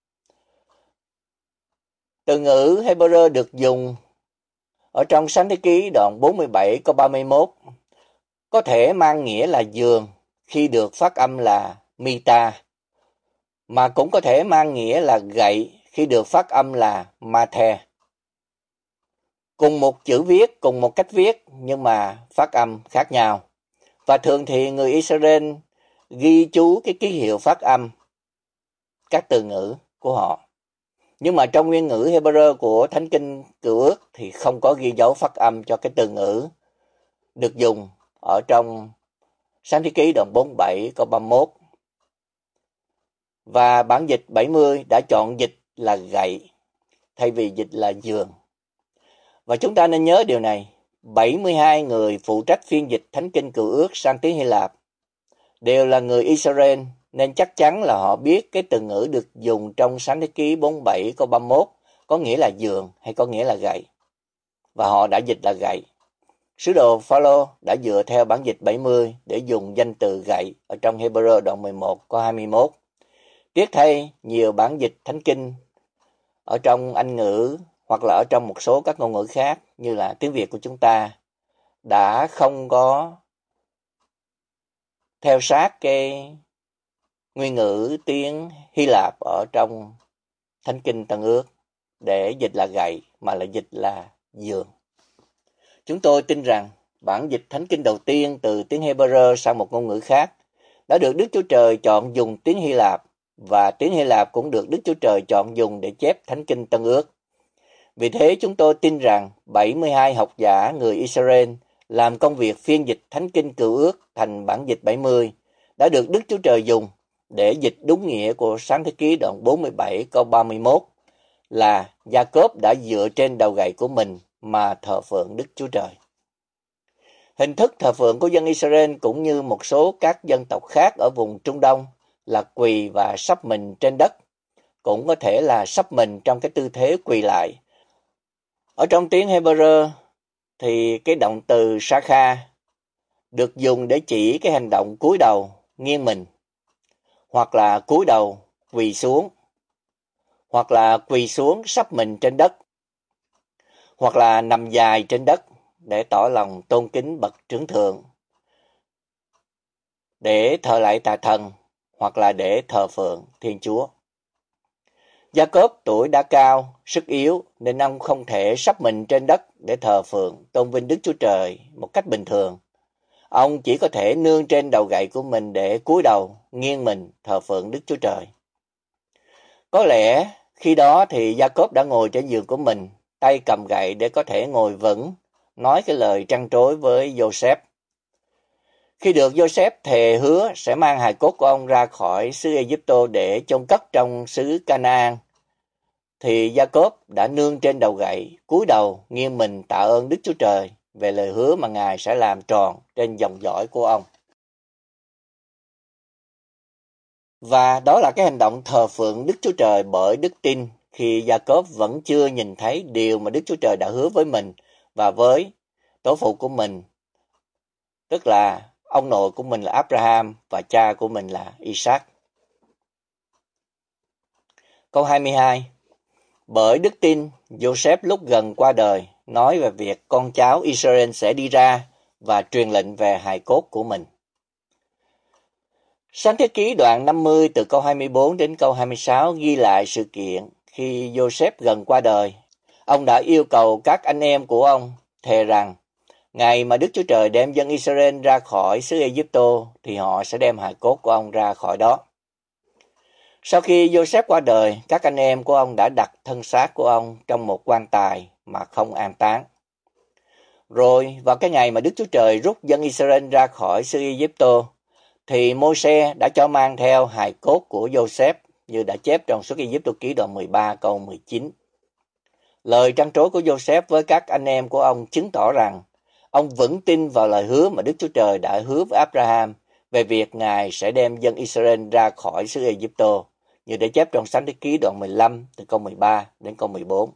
Speaker 1: Từ ngữ Hê-bơ-rơ được dùng ở trong Sách Thi Ký đoạn bốn mươi bảy câu ba mươi mốt có thể mang nghĩa là giường khi được phát âm là mita, mà cũng có thể mang nghĩa là gậy khi được phát âm là mathe. Cùng một chữ viết, cùng một cách viết, nhưng mà phát âm khác nhau. Và thường thì người Israel ghi chú cái ký hiệu phát âm các từ ngữ của họ. Nhưng mà trong nguyên ngữ Hê-bơ-rơ của Thánh Kinh Cựu Ước thì không có ghi dấu phát âm cho cái từ ngữ được dùng ở trong Sách Thi Ký đoạn bốn mươi bảy câu ba mươi mốt. Và bản dịch bảy mươi đã chọn dịch là gậy thay vì dịch là giường. Và chúng ta nên nhớ điều này, bảy mươi hai người phụ trách phiên dịch Thánh Kinh Cựu Ước sang tiếng Hy Lạp đều là người Israel, nên chắc chắn là họ biết cái từ ngữ được dùng trong Sách Thi Ký bốn mươi bảy câu ba mươi mốt có nghĩa là giường hay có nghĩa là gậy. Và họ đã dịch là gậy. Sứ đồ Phao-lô đã dựa theo bản dịch bảy mươi để dùng danh từ gậy ở trong Hê-bơ-rơ đoạn mười một câu hai mươi mốt. Tiếc thay, nhiều bản dịch Thánh Kinh ở trong Anh ngữ hoặc là ở trong một số các ngôn ngữ khác như là tiếng Việt của chúng ta đã không có theo sát cái nguyên ngữ tiếng Hy Lạp ở trong Thánh Kinh Tân Ước để dịch là gậy mà là dịch là giường. Chúng tôi tin rằng bản dịch Thánh Kinh đầu tiên từ tiếng Hê-bơ-rơ sang một ngôn ngữ khác đã được Đức Chúa Trời chọn dùng tiếng Hy Lạp và tiếng Hy Lạp cũng được Đức Chúa Trời chọn dùng để chép Thánh Kinh Tân Ước. Vì thế chúng tôi tin rằng bảy mươi hai học giả người Israel làm công việc phiên dịch Thánh Kinh Cựu Ước thành bản dịch bảy mươi đã được Đức Chúa Trời dùng để dịch đúng nghĩa của Sáng Thế Ký đoạn bốn mươi bảy câu ba mươi mốt là Gia-cốp đã dựa trên đầu gậy của mình mà thờ phượng Đức Chúa Trời. Hình thức thờ phượng của dân Israel cũng như một số các dân tộc khác ở vùng Trung Đông là quỳ và sắp mình trên đất, cũng có thể là sắp mình trong cái tư thế quỳ lại. Ở trong tiếng Hebrew thì cái động từ Sakha được dùng để chỉ cái hành động cúi đầu, nghiêng mình, hoặc là cúi đầu, quỳ xuống, hoặc là quỳ xuống sắp mình trên đất, hoặc là nằm dài trên đất để tỏ lòng tôn kính bậc trưởng thượng, để thờ lại tà thần, hoặc là để thờ phượng Thiên Chúa. Gia-cốp tuổi đã cao, sức yếu nên ông không thể sắp mình trên đất để thờ phượng, tôn vinh Đức Chúa Trời một cách bình thường. Ông chỉ có thể nương trên đầu gậy của mình để cúi đầu, nghiêng mình thờ phượng Đức Chúa Trời. Có lẽ khi đó thì Gia-cốp đã ngồi trên giường của mình, tay cầm gậy để có thể ngồi vững, nói cái lời trăn trối với Joseph. Khi được Joseph thề hứa sẽ mang hài cốt của ông ra khỏi xứ Ai-cập để chôn cất trong xứ Canaan, thì Gia-cốp đã nương trên đầu gậy, cúi đầu nghiêng mình tạ ơn Đức Chúa Trời về lời hứa mà Ngài sẽ làm tròn trên dòng dõi của ông. Và đó là cái hành động thờ phượng Đức Chúa Trời bởi đức tin khi Gia-cốp vẫn chưa nhìn thấy điều mà Đức Chúa Trời đã hứa với mình và với tổ phụ của mình, tức là ông nội của mình là Abraham và cha của mình là Isaac. Câu hai mươi hai. Bởi đức tin, Joseph lúc gần qua đời nói về việc con cháu Israel sẽ đi ra và truyền lệnh về hài cốt của mình. Sáng Thế Ký đoạn năm mươi từ câu hai mươi bốn đến câu hai mươi sáu ghi lại sự kiện khi Joseph gần qua đời. Ông đã yêu cầu các anh em của ông thề rằng ngày mà Đức Chúa Trời đem dân Israel ra khỏi xứ Ai-cập thì họ sẽ đem hài cốt của ông ra khỏi đó. Sau khi Joseph qua đời, các anh em của ông đã đặt thân xác của ông trong một quan tài mà không an táng. Rồi vào cái ngày mà Đức Chúa Trời rút dân Israel ra khỏi xứ Ai-cập thì Môi-se đã cho mang theo hài cốt của Joseph như đã chép trong Xuất Ai-cập ký đoạn mười ba câu mười chín. Lời trăn trối của Joseph với các anh em của ông chứng tỏ rằng ông vững tin vào lời hứa mà Đức Chúa Trời đã hứa với Abraham về việc Ngài sẽ đem dân Israel ra khỏi xứ Ai-cập, như đã chép trong Sáng Thế Ký đoạn mười lăm từ câu mười ba đến câu mười bốn.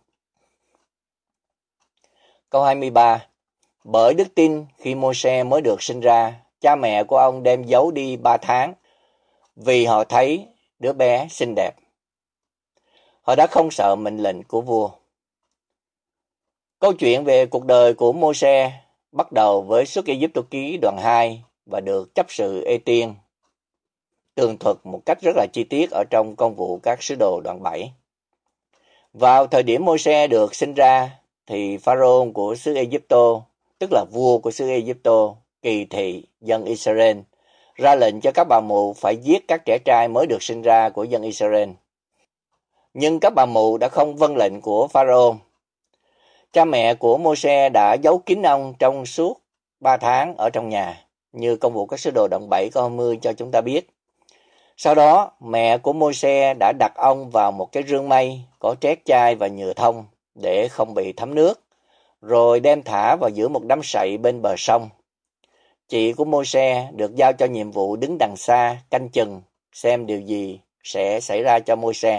Speaker 1: Câu hai mươi ba. Bởi đức tin khi Môi-se mới được sinh ra, cha mẹ của ông đem giấu đi ba tháng vì họ thấy đứa bé xinh đẹp. Họ đã không sợ mệnh lệnh của vua. Câu chuyện về cuộc đời của Môi-se bắt đầu với Xuất Ai-cập ký đoạn hai và được chấp sự Ê-tiên tường thuật một cách rất là chi tiết ở trong Công vụ các sứ đồ đoạn bảy. Vào thời điểm Môi-se được sinh ra thì Pharaoh của xứ Ai-cập, tức là vua của xứ Ai-cập, kỳ thị dân Israel, ra lệnh cho các bà mụ phải giết các trẻ trai mới được sinh ra của dân Israel. Nhưng các bà mụ đã không vâng lệnh của Pharaoh. Cha mẹ của Môi-se đã giấu kín ông trong suốt ba tháng ở trong nhà, như Công vụ các sứ đồ đoạn bảy câu hai mươi cho chúng ta biết. Sau đó, mẹ của Môi-se đã đặt ông vào một cái rương mây có trét chai và nhựa thông để không bị thấm nước, rồi đem thả vào giữa một đám sậy bên bờ sông. Chị của Môi-se được giao cho nhiệm vụ đứng đằng xa, canh chừng, xem điều gì sẽ xảy ra cho Môi-se.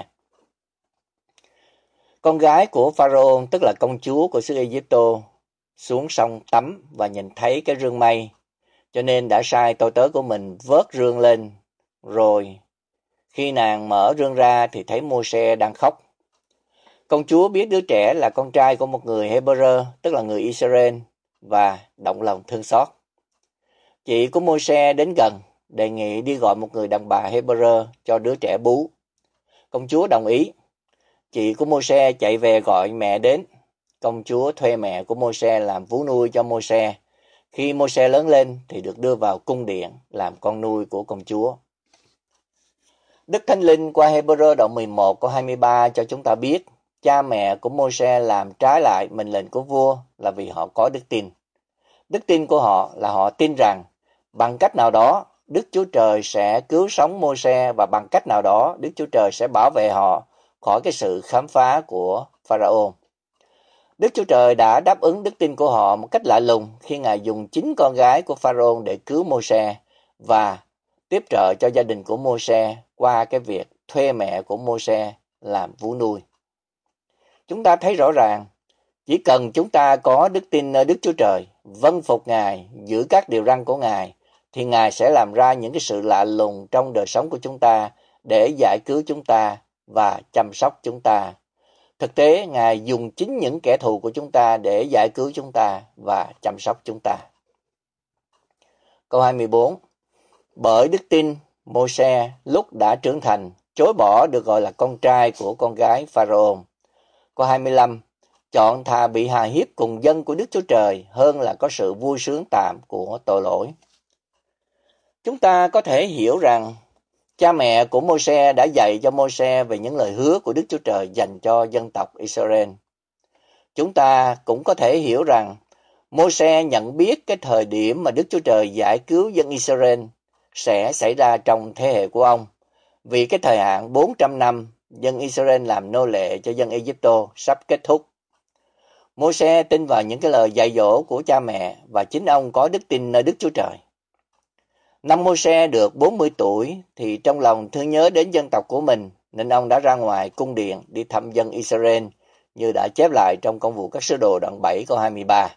Speaker 1: Con gái của Pharaoh, tức là công chúa của xứ Ai-cập, xuống sông tắm và nhìn thấy cái rương mây, cho nên đã sai tôi tớ của mình vớt rương lên. Rồi, khi nàng mở rương ra thì thấy Môi-se đang khóc. Công chúa biết đứa trẻ là con trai của một người Hebrew, tức là người Israel, và động lòng thương xót. Chị của Môi-se đến gần, đề nghị đi gọi một người đàn bà Hebrew cho đứa trẻ bú. Công chúa đồng ý. Chị của Môi-se chạy về gọi mẹ đến. Công chúa thuê mẹ của Môi-se làm vú nuôi cho Môi-se. Khi Môi-se lớn lên thì được đưa vào cung điện làm con nuôi của công chúa. Đức Thánh Linh qua Hebrew đoạn mười một câu hai mươi ba cho chúng ta biết cha mẹ của Môi-se làm trái lại mệnh lệnh của vua là vì họ có đức tin. Đức tin của họ là họ tin rằng bằng cách nào đó Đức Chúa Trời sẽ cứu sống Môi-se, và bằng cách nào đó Đức Chúa Trời sẽ bảo vệ họ khỏi cái sự khám phá của Pharaoh. Đức Chúa Trời đã đáp ứng đức tin của họ một cách lạ lùng khi Ngài dùng chính con gái của Pharaoh để cứu Môi-se và tiếp trợ cho gia đình của Môi-se qua cái việc thuê mẹ của Môi-se làm vú nuôi. Chúng ta thấy rõ ràng, chỉ cần chúng ta có đức tin nơi Đức Chúa Trời, vâng phục Ngài, giữ các điều răn của Ngài, thì Ngài sẽ làm ra những cái sự lạ lùng trong đời sống của chúng ta để giải cứu chúng ta và chăm sóc chúng ta. Thực tế, Ngài dùng chính những kẻ thù của chúng ta để giải cứu chúng ta và chăm sóc chúng ta. Câu hai mươi bốn. Bởi đức tin, Môi-se lúc đã trưởng thành, chối bỏ được gọi là con trai của con gái Pharaoh. Câu hai mươi lăm. Chọn thà bị hà hiếp cùng dân của Đức Chúa Trời hơn là có sự vui sướng tạm của tội lỗi. Chúng ta có thể hiểu rằng cha mẹ của Môi-se đã dạy cho Môi-se về những lời hứa của Đức Chúa Trời dành cho dân tộc Israel. Chúng ta cũng có thể hiểu rằng Môi-se nhận biết cái thời điểm mà Đức Chúa Trời giải cứu dân Israel sẽ xảy ra trong thế hệ của ông, vì cái thời hạn bốn trăm năm dân Israel làm nô lệ cho dân Ai-Cập sắp kết thúc. Môi-se tin vào những cái lời dạy dỗ của cha mẹ và chính ông có đức tin nơi Đức Chúa Trời. Năm Môi-se được bốn mươi tuổi thì trong lòng thương nhớ đến dân tộc của mình, nên ông đã ra ngoài cung điện đi thăm dân Israel như đã chép lại trong Công vụ các sứ đồ đoạn bảy câu hai mươi ba.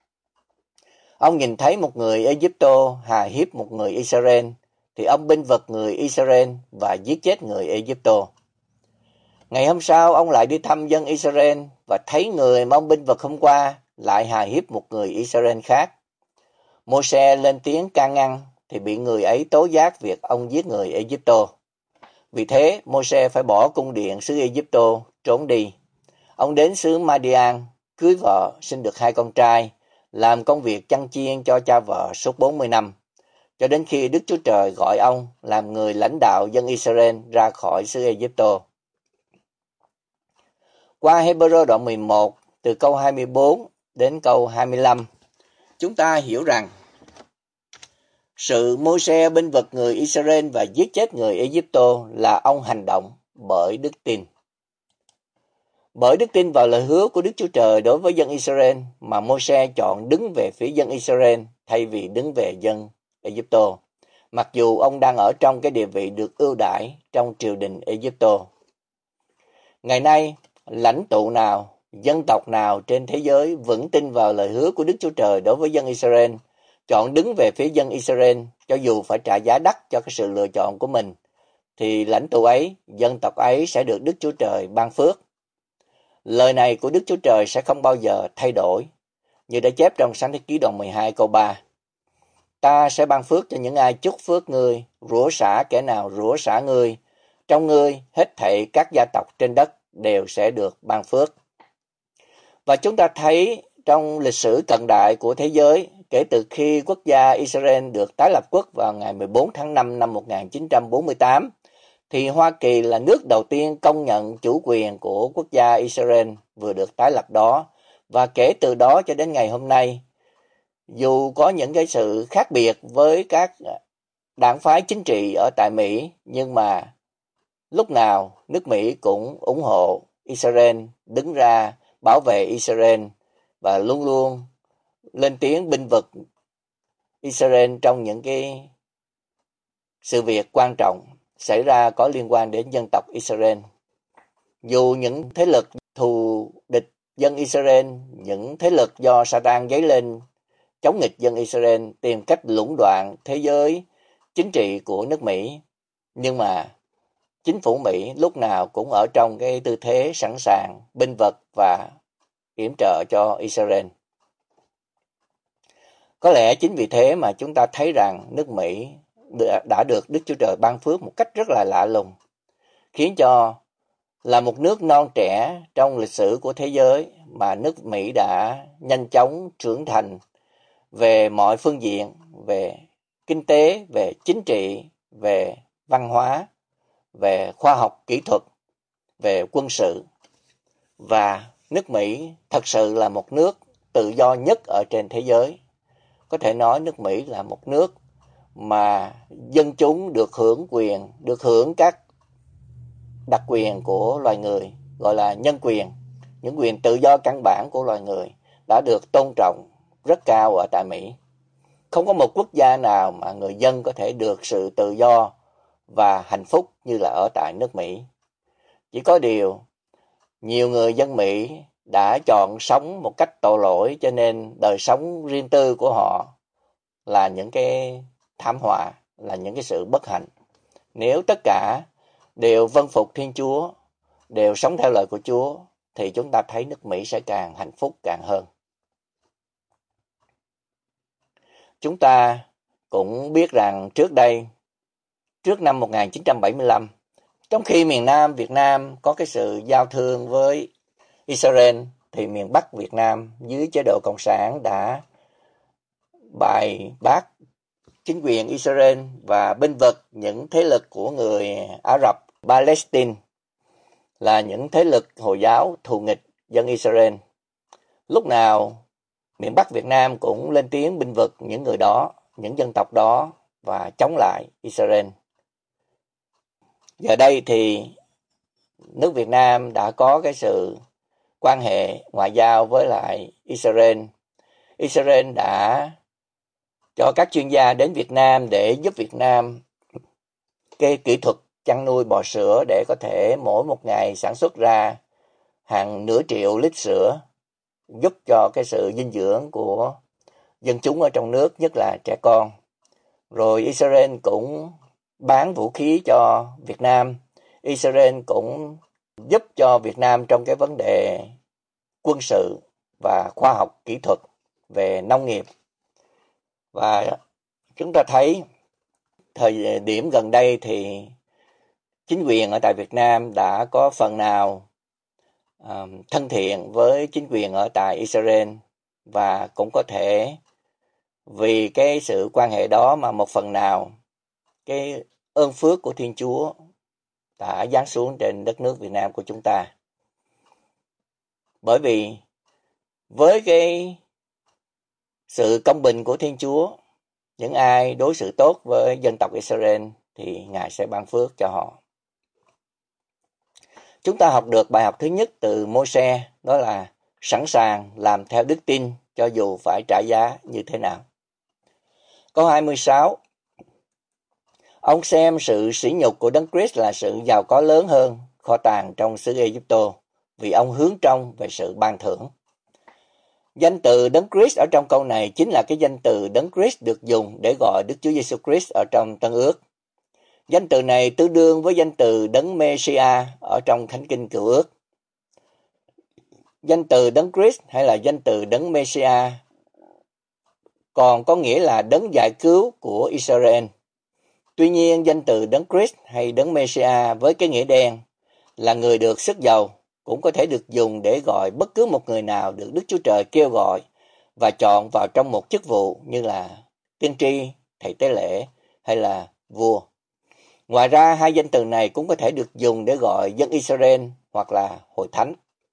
Speaker 1: Ông nhìn thấy một người Ai-Cập hà hiếp một người Israel, thì ông bênh vực người Israel và giết chết người Ai-Cập. Ngày hôm sau, ông lại đi thăm dân Israel và thấy người mà ông bênh vực hôm qua lại hà hiếp một người Israel khác. Môi-se lên tiếng can ngăn thì bị người ấy tố giác việc ông giết người Ai-Cập. Vì thế, Môi-se phải bỏ cung điện xứ Ai-Cập trốn đi. Ông đến xứ Ma-đi-an, cưới vợ, sinh được hai con trai, làm công việc chăn chiên cho cha vợ suốt bốn mươi năm, cho đến khi Đức Chúa Trời gọi ông làm người lãnh đạo dân Israel ra khỏi xứ Ai-Cập. Qua Hebrew đoạn mười một, từ câu hai mươi bốn đến câu hai mươi lăm, chúng ta hiểu rằng sự Môi-se bênh vực người Israel và giết chết người Ai-Cập là ông hành động bởi đức tin. Bởi đức tin vào lời hứa của Đức Chúa Trời đối với dân Israel mà Môi-se chọn đứng về phía dân Israel thay vì đứng về dân Ai-Cập, mặc dù ông đang ở trong cái địa vị được ưu đãi trong triều đình Ai-Cập. Ngày nay, lãnh tụ nào, dân tộc nào trên thế giới vững tin vào lời hứa của Đức Chúa Trời đối với dân Israel, chọn đứng về phía dân Israel cho dù phải trả giá đắt cho cái sự lựa chọn của mình, thì lãnh tụ ấy, dân tộc ấy sẽ được Đức Chúa Trời ban phước. Lời này của Đức Chúa Trời sẽ không bao giờ thay đổi, như đã chép trong Sáng Thế Ký đoạn mười hai câu ba. Ta sẽ ban phước cho những ai chúc phước ngươi, rủa xả kẻ nào rủa xả ngươi. Trong ngươi, hết thảy các gia tộc trên đất đều sẽ được ban phước. Và chúng ta thấy trong lịch sử cận đại của thế giới, kể từ khi quốc gia Israel được tái lập quốc vào ngày mười bốn tháng năm năm một nghìn chín trăm bốn mươi tám, thì Hoa Kỳ là nước đầu tiên công nhận chủ quyền của quốc gia Israel vừa được tái lập đó. Và kể từ đó cho đến ngày hôm nay, dù có những cái sự khác biệt với các đảng phái chính trị ở tại Mỹ, nhưng mà lúc nào nước Mỹ cũng ủng hộ Israel, đứng ra bảo vệ Israel và luôn luôn lên tiếng bênh vực Israel trong những cái sự việc quan trọng xảy ra có liên quan đến dân tộc Israel. Dù những thế lực thù địch dân Israel, những thế lực do Satan dấy lên chống nghịch dân Israel tìm cách lũng đoạn thế giới chính trị của nước Mỹ, nhưng mà chính phủ Mỹ lúc nào cũng ở trong cái tư thế sẵn sàng bênh vực và yểm trợ cho Israel. Có lẽ chính vì thế mà chúng ta thấy rằng nước Mỹ đã được Đức Chúa Trời ban phước một cách rất là lạ lùng, khiến cho là một nước non trẻ trong lịch sử của thế giới mà nước Mỹ đã nhanh chóng trưởng thành về mọi phương diện, về kinh tế, về chính trị, về văn hóa, về khoa học kỹ thuật, về quân sự. Và nước Mỹ thật sự là một nước tự do nhất ở trên thế giới. Có thể nói nước Mỹ là một nước mà dân chúng được hưởng quyền, được hưởng các đặc quyền của loài người, gọi là nhân quyền, những quyền tự do căn bản của loài người đã được tôn trọng rất cao ở tại Mỹ. Không có một quốc gia nào mà người dân có thể được sự tự do và hạnh phúc như là ở tại nước Mỹ. Chỉ có điều, nhiều người dân Mỹ đã chọn sống một cách tội lỗi, cho nên đời sống riêng tư của họ là những cái thảm họa, là những cái sự bất hạnh. Nếu tất cả đều vâng phục Thiên Chúa, đều sống theo lời của Chúa, thì chúng ta thấy nước Mỹ sẽ càng hạnh phúc càng hơn. Chúng ta cũng biết rằng trước đây, trước năm một nghìn chín trăm bảy mươi lăm, trong khi miền Nam Việt Nam có cái sự giao thương với Israel, thì miền Bắc Việt Nam dưới chế độ Cộng sản đã bài bác chính quyền Israel và bênh vực những thế lực của người Ả Rập Palestine, là những thế lực Hồi giáo thù nghịch dân Israel. Lúc nào miền Bắc Việt Nam cũng lên tiếng bênh vực những người đó, những dân tộc đó và chống lại Israel. Giờ đây thì nước Việt Nam đã có cái sự quan hệ ngoại giao với lại Israel. Israel đã cho các chuyên gia đến Việt Nam để giúp Việt Nam cái kỹ thuật chăn nuôi bò sữa, để có thể mỗi một ngày sản xuất ra hàng nửa triệu lít sữa, giúp cho cái sự dinh dưỡng của dân chúng ở trong nước, nhất là trẻ con. Rồi Israel cũng bán vũ khí cho Việt Nam. Israel cũng giúp cho Việt Nam trong cái vấn đề quân sự và khoa học kỹ thuật về nông nghiệp. Và chúng ta thấy thời điểm gần đây thì chính quyền ở tại Việt Nam đã có phần nào um, thân thiện với chính quyền ở tại Israel, và cũng có thể vì cái sự quan hệ đó mà một phần nào cái ơn phước của Thiên Chúa đã giáng xuống trên đất nước Việt Nam của chúng ta. Bởi vì với cái sự công bình của Thiên Chúa, những ai đối xử tốt với dân tộc Israel thì Ngài sẽ ban phước cho họ. Chúng ta học được bài học thứ nhất từ Môi-se, đó là sẵn sàng làm theo đức tin cho dù phải trả giá như thế nào. Câu hai mươi sáu. Ông xem sự sỉ nhục của Đấng Christ là sự giàu có lớn hơn kho tàng trong xứ Ai-cập, vì ông hướng trông về sự ban thưởng. Danh từ Đấng Christ ở trong câu này chính là cái danh từ Đấng Christ được dùng để gọi Đức Chúa Giêsu Christ ở trong Tân Ước. Danh từ này tương đương với danh từ Đấng Mê-si-a ở trong Thánh Kinh Cựu Ước. Danh từ Đấng Christ hay là danh từ Đấng Mê-si-a còn có nghĩa là Đấng giải cứu của Israel. Tuy nhiên, danh từ Đấng Christ hay Đấng Mê-si-a với cái nghĩa đen là người được sức giàu cũng có thể được dùng để gọi bất cứ một người nào được Đức Chúa Trời kêu gọi và chọn vào trong một chức vụ như là tiên tri, thầy tế lễ hay là vua. Ngoài ra, hai danh từ này cũng có thể được dùng để gọi dân Israel hoặc là hội thánh.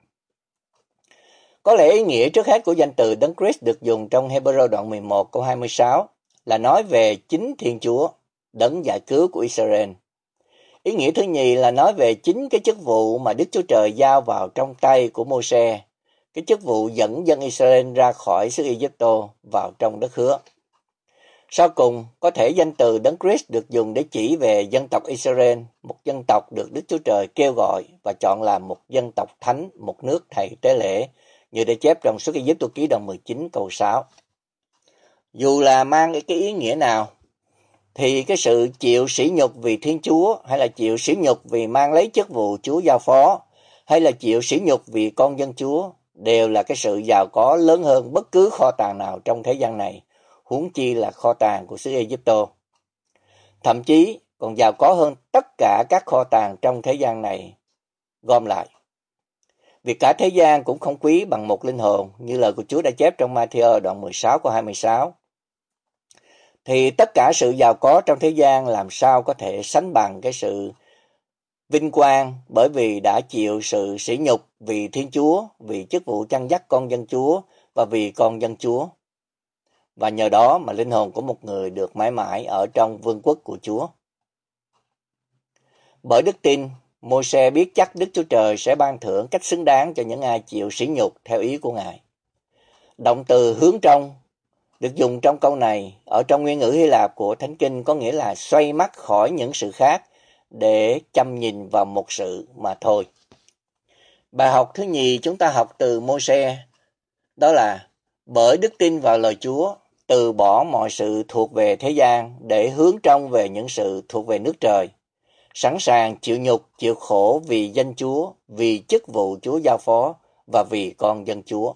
Speaker 1: Có lẽ ý nghĩa trước hết của danh từ Đấng Christ được dùng trong Hebrew đoạn mười một câu hai mươi sáu là nói về chính Thiên Chúa, Đấng giải cứu của Israel. Ý nghĩa thứ nhì là nói về chính cái chức vụ mà Đức Chúa Trời giao vào trong tay của Môi-se, cái chức vụ dẫn dân Israel ra khỏi xứ Ai-cập vào trong đất hứa. Sau cùng, có thể danh từ Đấng Christ được dùng để chỉ về dân tộc Israel, một dân tộc được Đức Chúa Trời kêu gọi và chọn làm một dân tộc thánh, một nước thầy tế lễ, như để chép trong Xuất Ai-cập ký đoạn mười chín câu sáu. Dù là mang cái ý nghĩa nào, thì cái sự chịu sỉ nhục vì Thiên Chúa, hay là chịu sỉ nhục vì mang lấy chức vụ Chúa giao phó, hay là chịu sỉ nhục vì con dân Chúa, đều là cái sự giàu có lớn hơn bất cứ kho tàng nào trong thế gian này, huống chi là kho tàng của xứ Ai-cập. Thậm chí còn giàu có hơn tất cả các kho tàng trong thế gian này gom lại. Vì cả thế gian cũng không quý bằng một linh hồn, như lời của Chúa đã chép trong Ma-thi-ơ đoạn mười sáu câu hai mươi sáu. Thì tất cả sự giàu có trong thế gian làm sao có thể sánh bằng cái sự Vinh quang bởi vì đã chịu sự sỉ nhục vì Thiên Chúa, vì chức vụ chăn dắt con dân Chúa và vì con dân Chúa. Và nhờ đó mà linh hồn của một người được mãi mãi ở trong vương quốc của Chúa. Bởi đức tin, Môi-se biết chắc Đức Chúa Trời sẽ ban thưởng cách xứng đáng cho những ai chịu sỉ nhục theo ý của Ngài. Động từ hướng trong được dùng trong câu này ở trong nguyên ngữ Hy Lạp của Thánh Kinh có nghĩa là xoay mắt khỏi những sự khác để chăm nhìn vào một sự mà thôi. Bài học thứ nhì chúng ta học từ Môi-se đó là bởi đức tin vào lời Chúa, từ bỏ mọi sự thuộc về thế gian để hướng trong về những sự thuộc về nước trời, sẵn sàng chịu nhục, chịu khổ vì danh Chúa, vì chức vụ Chúa giao phó và vì con dân Chúa.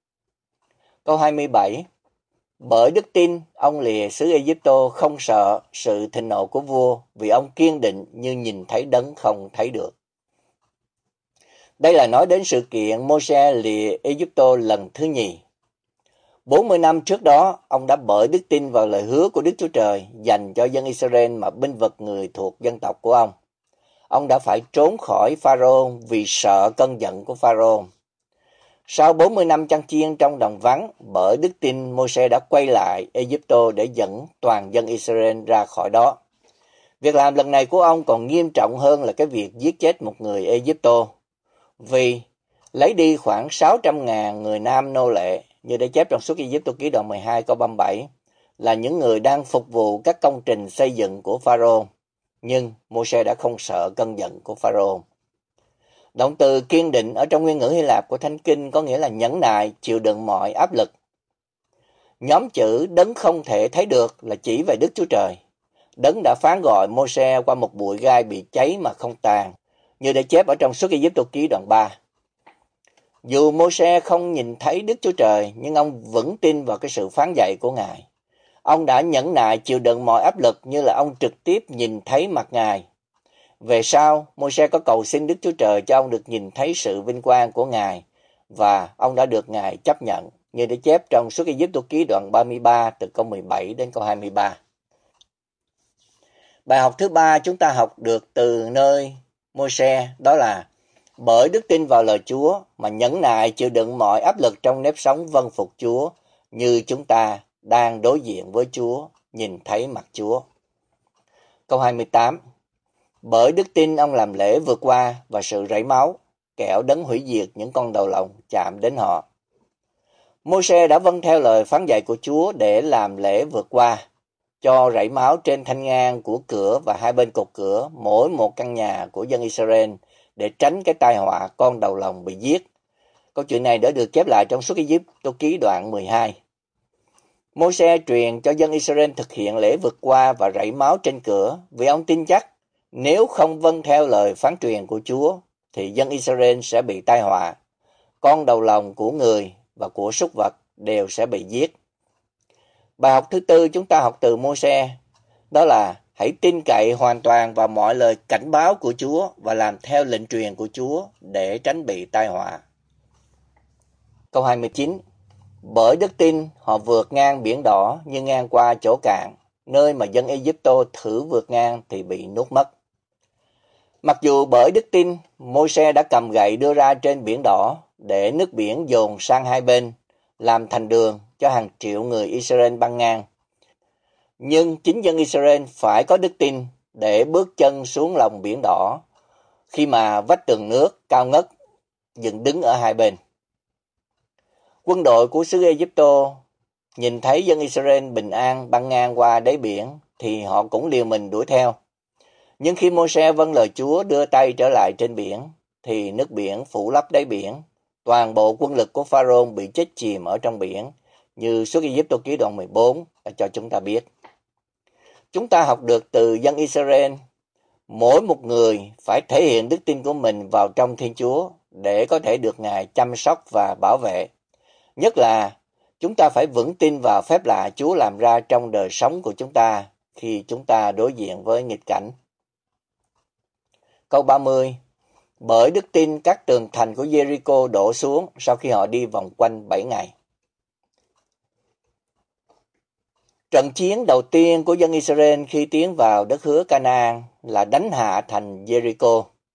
Speaker 1: Câu hai mươi bảy. Bởi đức tin, ông lìa xứ Ê-díp-tô không sợ sự thịnh nộ của vua, vì ông kiên định như nhìn thấy đấng không thấy được. Đây là nói đến sự kiện Môi-se lìa Ê-díp-tô lần thứ nhì. bốn mươi năm trước đó, ông đã bởi đức tin vào lời hứa của Đức Chúa Trời dành cho dân Israel mà binh vực người thuộc dân tộc của ông. Ông đã phải trốn khỏi Pharaoh vì sợ cơn giận của Pharaoh. Sau bốn mươi năm chăn chiên trong đồng vắng, bởi đức tin Môi-se đã quay lại Ê-díp-tô để dẫn toàn dân Israel ra khỏi đó. Việc làm lần này của ông còn nghiêm trọng hơn là cái việc giết chết một người Ê-díp-tô, vì lấy đi khoảng sáu trăm ngàn người nam nô lệ, như đã chép trong Xuất Ê-díp-tô ký đoạn mười hai câu ba mươi bảy, là những người đang phục vụ các công trình xây dựng của Pharaoh. Nhưng Môi-se đã không sợ cơn giận của Pharaoh. Động từ kiên định ở trong nguyên ngữ Hy Lạp của Thánh Kinh có nghĩa là nhẫn nại, chịu đựng mọi áp lực. Nhóm chữ đấng không thể thấy được là chỉ về Đức Chúa Trời. Đấng đã phán gọi Môi-se qua một bụi gai bị cháy mà không tàn, như đã chép ở trong Xuất Ê-díp-tô ký đoạn ba. Dù Môi-se không nhìn thấy Đức Chúa Trời, nhưng ông vững tin vào cái sự phán dạy của Ngài. Ông đã nhẫn nại chịu đựng mọi áp lực như là ông trực tiếp nhìn thấy mặt Ngài. Về sau, Môi-se có cầu xin Đức Chúa Trời cho ông được nhìn thấy sự vinh quang của Ngài, và ông đã được Ngài chấp nhận, như đã chép trong Xuất Ê-díp-tô ký đoạn ba mươi ba từ câu mười bảy đến câu hai mươi ba. Bài học thứ ba chúng ta học được từ nơi Môi-se đó là bởi đức tin vào lời Chúa mà nhẫn nại chịu đựng mọi áp lực trong nếp sống vâng phục Chúa, như chúng ta đang đối diện với Chúa, nhìn thấy mặt Chúa. Câu hai mươi tám. Bởi đức tin ông làm lễ vượt qua và sự rảy máu, kẻo đấng hủy diệt những con đầu lòng chạm đến họ. Môi-se đã vâng theo lời phán dạy của Chúa để làm lễ vượt qua, cho rảy máu trên thanh ngang của cửa và hai bên cột cửa mỗi một căn nhà của dân Israel để tránh cái tai họa con đầu lòng bị giết. Câu chuyện này đã được chép lại trong Xuất Ê-díp-tô ký đoạn mười hai. Môi-se truyền cho dân Israel thực hiện lễ vượt qua và rảy máu trên cửa vì ông tin chắc nếu không vâng theo lời phán truyền của Chúa thì dân Israel sẽ bị tai họa. Con đầu lòng của người và của súc vật đều sẽ bị giết. Bài học thứ tư chúng ta học từ Môi-se đó là hãy tin cậy hoàn toàn vào mọi lời cảnh báo của Chúa và làm theo lệnh truyền của Chúa để tránh bị tai họa. Câu hai mươi chín. Bởi đức tin họ vượt ngang biển đỏ như ngang qua chỗ cạn, nơi mà dân Ê-díp-tô thử vượt ngang thì bị nuốt mất. Mặc dù bởi đức tin, Môi-se đã cầm gậy đưa ra trên biển đỏ để nước biển dồn sang hai bên, làm thành đường cho hàng triệu người Israel băng ngang. Nhưng chính dân Israel phải có đức tin để bước chân xuống lòng biển đỏ khi mà vách tường nước cao ngất dựng đứng ở hai bên. Quân đội của xứ Ê-díp-tô nhìn thấy dân Israel bình an băng ngang qua đáy biển thì họ cũng liều mình đuổi theo. Nhưng khi Môi-se vâng lời Chúa đưa tay trở lại trên biển thì nước biển phủ lấp đáy biển. Toàn bộ quân lực của Pharaoh bị chết chìm ở trong biển, như Xuất Ê-díp-tô ký đoạn mười bốn đã cho chúng ta biết. Chúng ta học được từ dân Israel, mỗi một người phải thể hiện đức tin của mình vào trong Thiên Chúa để có thể được Ngài chăm sóc và bảo vệ. Nhất là chúng ta phải vững tin vào phép lạ Chúa làm ra trong đời sống của chúng ta khi chúng ta đối diện với nghịch cảnh. Câu ba mươi. Bởi đức tin các tường thành của Jericho đổ xuống sau khi họ đi vòng quanh bảy ngày. Trận chiến đầu tiên của dân Israel khi tiến vào đất hứa Canaan là đánh hạ thành Jericho.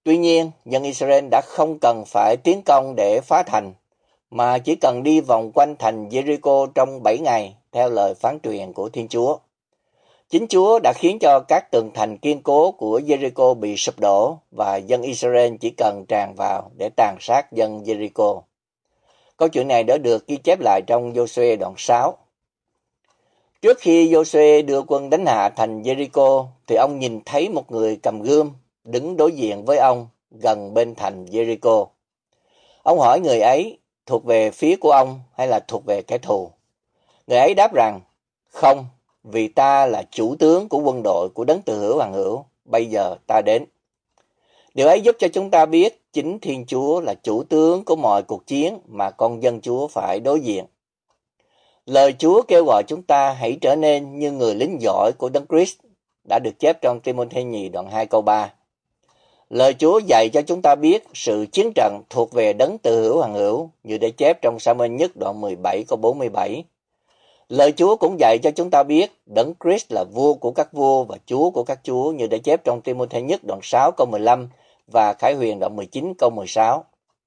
Speaker 1: Tuy nhiên, dân Israel đã không cần phải tiến công để phá thành, mà chỉ cần đi vòng quanh thành Jericho trong bảy ngày, theo lời phán truyền của Thiên Chúa. Chính Chúa đã khiến cho các tường thành kiên cố của Jericho bị sụp đổ, và dân Israel chỉ cần tràn vào để tàn sát dân Jericho. Câu chuyện này đã được ghi chép lại trong Giô-suê đoạn sáu. Trước khi Giô-suê đưa quân đánh hạ thành Jericho, thì ông nhìn thấy một người cầm gươm đứng đối diện với ông gần bên thành Jericho. Ông hỏi người ấy thuộc về phía của ông hay là thuộc về kẻ thù. Người ấy đáp rằng, không, vì ta là chủ tướng của quân đội của Đấng Từ Hữu Hoàn Hữu, bây giờ ta đến. Điều ấy giúp cho chúng ta biết chính Thiên Chúa là chủ tướng của mọi cuộc chiến mà con dân Chúa phải đối diện. Lời Chúa kêu gọi chúng ta hãy trở nên như người lính giỏi của Đấng Christ đã được chép trong Ti-mô-thê nhì đoạn hai câu ba. Lời Chúa dạy cho chúng ta biết sự chiến trận thuộc về Đấng Từ Hữu Hoàn Hữu như đã chép trong Sa-muên nhất đoạn mười bảy câu bốn mươi bảy. Lời Chúa cũng dạy cho chúng ta biết Đấng Christ là vua của các vua và Chúa của các chúa như đã chép trong Ti-mô-thê nhất đoạn sáu câu mười lăm và Khải Huyền đoạn mười chín câu mười sáu.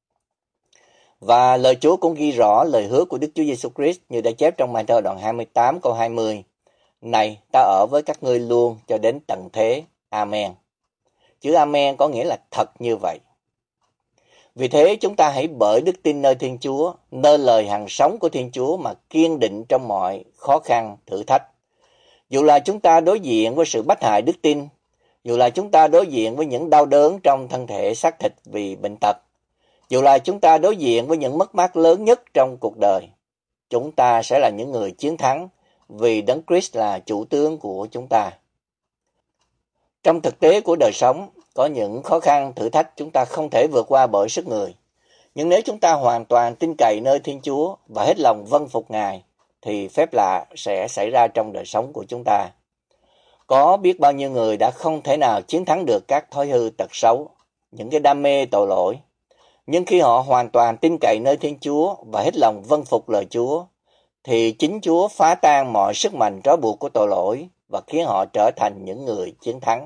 Speaker 1: Và lời Chúa cũng ghi rõ lời hứa của Đức Chúa Giêsu Christ như đã chép trong Ma-thơ đoạn hai mươi tám câu hai mươi. Này, ta ở với các ngươi luôn cho đến tận thế. Amen. Chữ Amen có nghĩa là thật như vậy. Vì thế chúng ta hãy bởi đức tin nơi Thiên Chúa, nơi lời hằng sống của Thiên Chúa mà kiên định trong mọi khó khăn, thử thách. Dù là chúng ta đối diện với sự bách hại đức tin, dù là chúng ta đối diện với những đau đớn trong thân thể xác thịt vì bệnh tật, dù là chúng ta đối diện với những mất mát lớn nhất trong cuộc đời, chúng ta sẽ là những người chiến thắng vì Đấng Christ là chủ tướng của chúng ta. Trong thực tế của đời sống, có những khó khăn, thử thách chúng ta không thể vượt qua bởi sức người. Nhưng nếu chúng ta hoàn toàn tin cậy nơi Thiên Chúa và hết lòng vâng phục Ngài, thì phép lạ sẽ xảy ra trong đời sống của chúng ta. Có biết bao nhiêu người đã không thể nào chiến thắng được các thói hư tật xấu, những cái đam mê tội lỗi. Nhưng khi họ hoàn toàn tin cậy nơi Thiên Chúa và hết lòng vâng phục lời Chúa, thì chính Chúa phá tan mọi sức mạnh trói buộc của tội lỗi và khiến họ trở thành những người chiến thắng.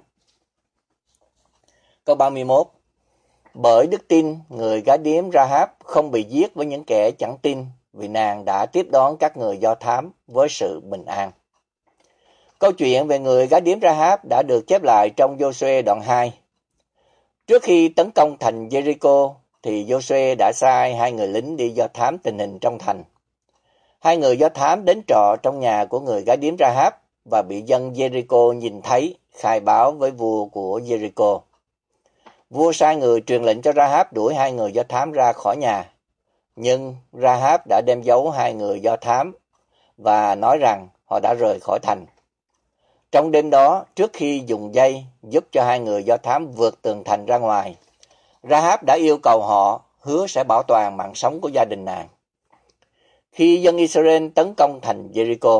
Speaker 1: Câu ba mươi mốt. Bởi đức tin, người gái điếm Ra-háp không bị giết với những kẻ chẳng tin, vì nàng đã tiếp đón các người Do Thám với sự bình an. Câu chuyện về người gái điếm Ra-háp đã được chép lại trong Giô-suê đoạn hai. Trước khi tấn công thành Jericho, thì Giô-suê đã sai hai người lính đi do thám tình hình trong thành. Hai người do thám đến trọ trong nhà của người gái điếm Ra-háp và bị dân Jericho nhìn thấy, khai báo với vua của Jericho. Vua sai người truyền lệnh cho Ra-háp đuổi hai người do thám ra khỏi nhà. Nhưng Ra-háp đã đem giấu hai người do thám và nói rằng họ đã rời khỏi thành. Trong đêm đó, trước khi dùng dây giúp cho hai người do thám vượt tường thành ra ngoài, Ra-háp đã yêu cầu họ hứa sẽ bảo toàn mạng sống của gia đình nàng. Khi dân Israel tấn công thành Jericho,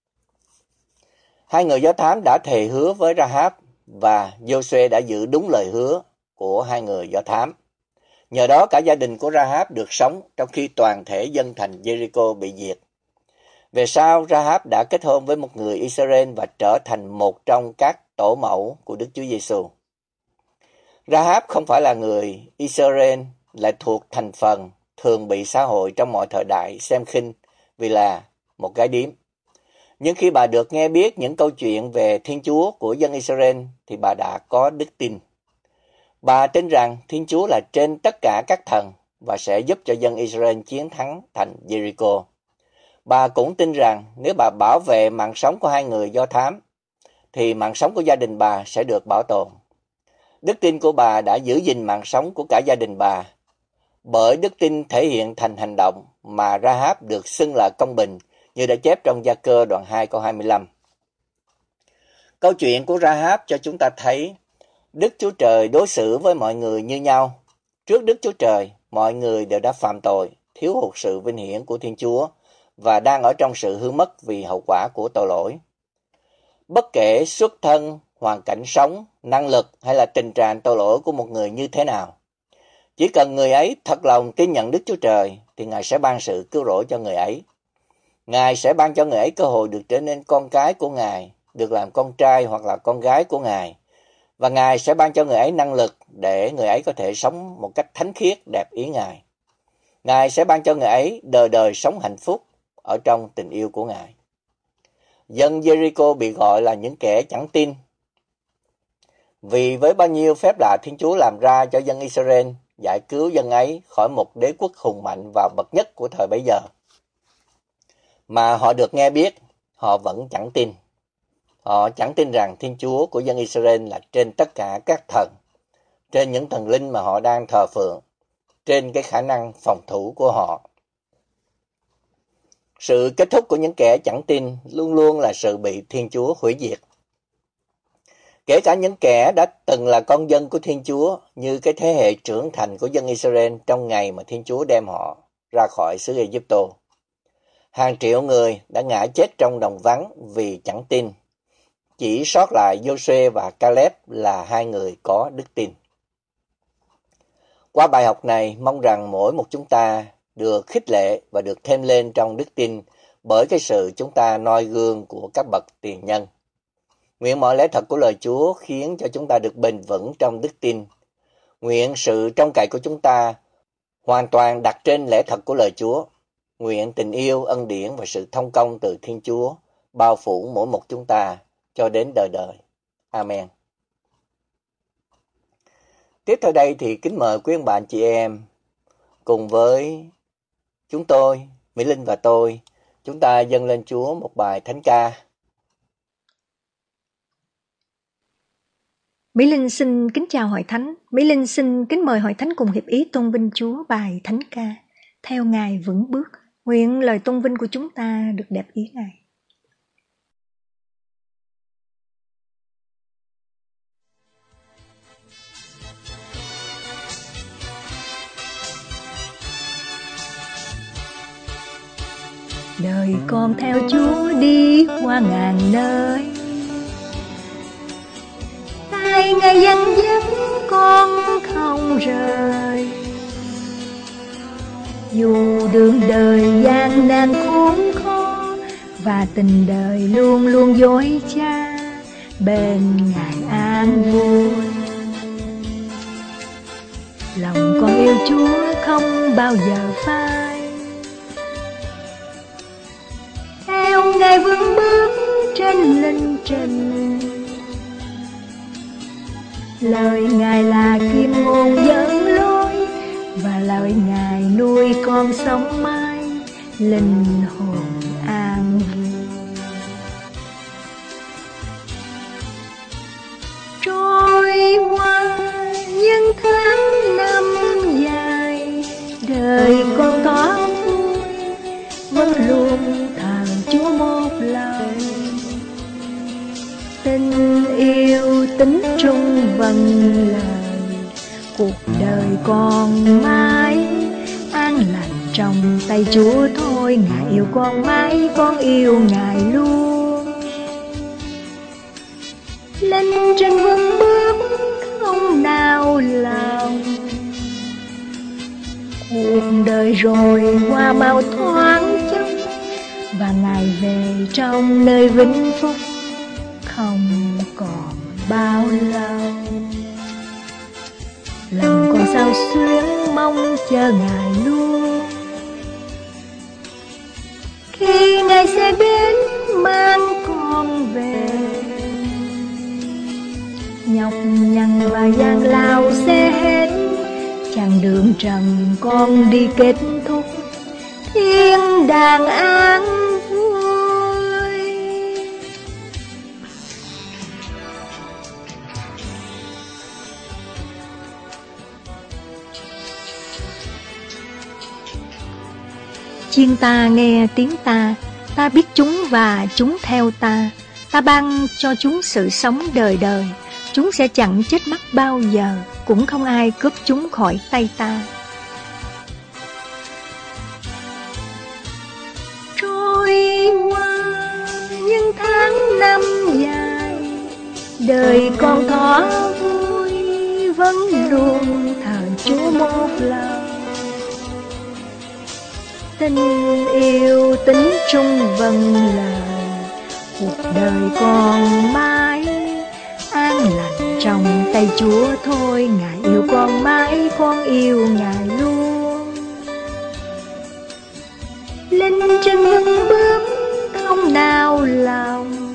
Speaker 1: hai người do thám đã thề hứa với Ra-háp và Giô-suê đã giữ đúng lời hứa của hai người do thám. Nhờ đó cả gia đình của Ra-háp được sống trong khi toàn thể dân thành Jericho bị diệt. Về sau, Ra-háp đã kết hôn với một người Israel và trở thành một trong các tổ mẫu của Đức Chúa Giêsu. Ra-háp không phải là người Israel, lại thuộc thành phần thường bị xã hội trong mọi thời đại xem khinh vì là một gái điếm. Nhưng khi bà được nghe biết những câu chuyện về Thiên Chúa của dân Israel thì bà đã có đức tin. Bà tin rằng Thiên Chúa là trên tất cả các thần và sẽ giúp cho dân Israel chiến thắng thành Jericho. Bà cũng tin rằng nếu bà bảo vệ mạng sống của hai người Do Thám, thì mạng sống của gia đình bà sẽ được bảo tồn. Đức tin của bà đã giữ gìn mạng sống của cả gia đình bà. Bởi đức tin thể hiện thành hành động mà Ra-háp được xưng là công bình, như đã chép trong Gia-cơ đoạn hai câu hai mươi lăm. Câu chuyện của Ra-háp cho chúng ta thấy Đức Chúa Trời đối xử với mọi người như nhau. Trước Đức Chúa Trời, mọi người đều đã phạm tội, thiếu hụt sự vinh hiển của Thiên Chúa và đang ở trong sự hư mất vì hậu quả của tội lỗi. Bất kể xuất thân, hoàn cảnh sống, năng lực hay là tình trạng tội lỗi của một người như thế nào, chỉ cần người ấy thật lòng tin nhận Đức Chúa Trời thì Ngài sẽ ban sự cứu rỗi cho người ấy. Ngài sẽ ban cho người ấy cơ hội được trở nên con cái của Ngài, được làm con trai hoặc là con gái của Ngài, Và Ngài sẽ ban cho người ấy năng lực để người ấy có thể sống một cách thánh khiết đẹp ý Ngài. Ngài sẽ ban cho người ấy đời đời sống hạnh phúc ở trong tình yêu của Ngài. Dân Jericho bị gọi là những kẻ chẳng tin, vì với bao nhiêu phép lạ Thiên Chúa làm ra cho dân Israel, giải cứu dân ấy khỏi một đế quốc hùng mạnh và bậc nhất của thời bấy giờ, mà họ được nghe biết, họ vẫn chẳng tin. Họ chẳng tin rằng Thiên Chúa của dân Israel là trên tất cả các thần, trên những thần linh mà họ đang thờ phượng, trên cái khả năng phòng thủ của họ. Sự kết thúc của những kẻ chẳng tin luôn luôn là sự bị Thiên Chúa hủy diệt. Kể cả những kẻ đã từng là con dân của Thiên Chúa, như cái thế hệ trưởng thành của dân Israel trong ngày mà Thiên Chúa đem họ ra khỏi xứ Ai-Cập. Hàng triệu người đã ngã chết trong đồng vắng vì chẳng tin. Chỉ sót lại Giô-suê và Ca-lép là hai người có đức tin. Qua bài học này, mong rằng mỗi một chúng ta được khích lệ và được thêm lên trong đức tin bởi cái sự chúng ta noi gương của các bậc tiền nhân. Nguyện mọi lẽ thật của lời Chúa khiến cho chúng ta được bền vững trong đức tin. Nguyện sự trông cậy của chúng ta hoàn toàn đặt trên lẽ thật của lời Chúa. Nguyện tình yêu, ân điển và sự thông công từ Thiên Chúa bao phủ mỗi một chúng ta cho đến đời đời. Amen. Tiếp theo đây thì kính mời quý ông bà anh chị em cùng với chúng tôi, Mỹ Linh và tôi, chúng ta dâng lên Chúa một bài thánh ca.
Speaker 2: Mỹ Linh xin kính chào hội thánh. Mỹ Linh xin kính mời hội thánh cùng hiệp ý tôn vinh Chúa bài thánh ca. Theo Ngài vững bước, nguyện lời tôn vinh của chúng ta được đẹp ý Ngài. Đời con theo Chúa đi qua ngàn nơi, tay Ngài dẫn dắt con không rời. Dù đường đời gian nan khốn khó và tình đời luôn luôn dối trá, bên Ngài an vui. Lòng con yêu Chúa không bao giờ phai, theo Ngài vững bước trên linh trình. Lời Ngài là kim ngôn dẫn lối, và lời Ngài nuôi con sống mãi, linh hồn an vui. Trôi qua những tháng năm dài, đời con có vui, vẫn luôn thờ Chúa một lời. Tình yêu tính trung vâng lời, cuộc đời con mãi an lành trong tay Chúa thôi. Ngài yêu con mãi, con yêu Ngài luôn. Lên trên vững bước không nào lòng, cuộc đời rồi qua mau thoáng chốc, và Ngài về trong nơi vĩnh phúc không còn bao lâu. Lòng con sao xuyến mong chờ Ngài luôn, khi Ngài sẽ đến mang con về. Nhọc nhằn và gian lao sẽ hết, chặng đường trần con đi kết thúc, thiên đàng an vui. Chiên ta nghe tiếng ta, ta biết chúng và chúng theo ta. Ta ban cho chúng sự sống đời đời, chúng sẽ chẳng chết mất bao giờ, cũng không ai cướp chúng khỏi tay ta. Trôi qua những tháng năm dài, đời con có vui, vẫn luôn thờ Chúa một lòng. Tình yêu tính trung vâng lời, cuộc đời con mãi an lành trong tay Chúa thôi. Ngài yêu con mãi, con yêu Ngài luôn. Lên chân những bước không nao lòng,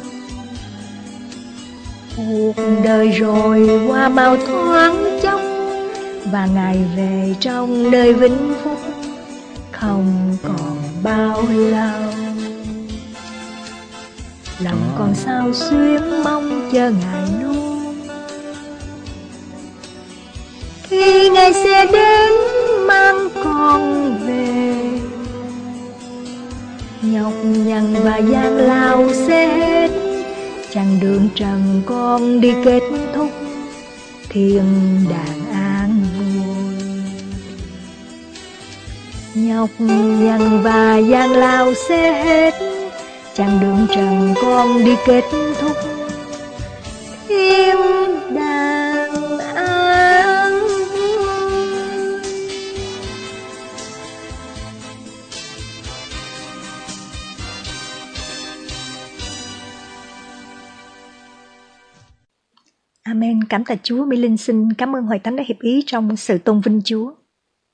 Speaker 2: cuộc đời rồi qua mau thoáng chốc, và Ngài về trong nơi vĩnh phúc không còn bao lâu. Lòng còn sao xuyến mong chờ Ngài luôn, khi Ngài sẽ đến mang con về. Nhọc nhằn và gian lao sẽ hết, chặng đường trần con đi kết thúc thiên đàng an vui. Nhọc nhằn và gian lao sẽ hết, chặng đường trần con đi kết thúc thiên đàng an vui.
Speaker 3: Amen. Cảm tạ Chúa. Mỹ Linh xin cảm ơn Hội Thánh đã hiệp ý trong sự tôn vinh Chúa.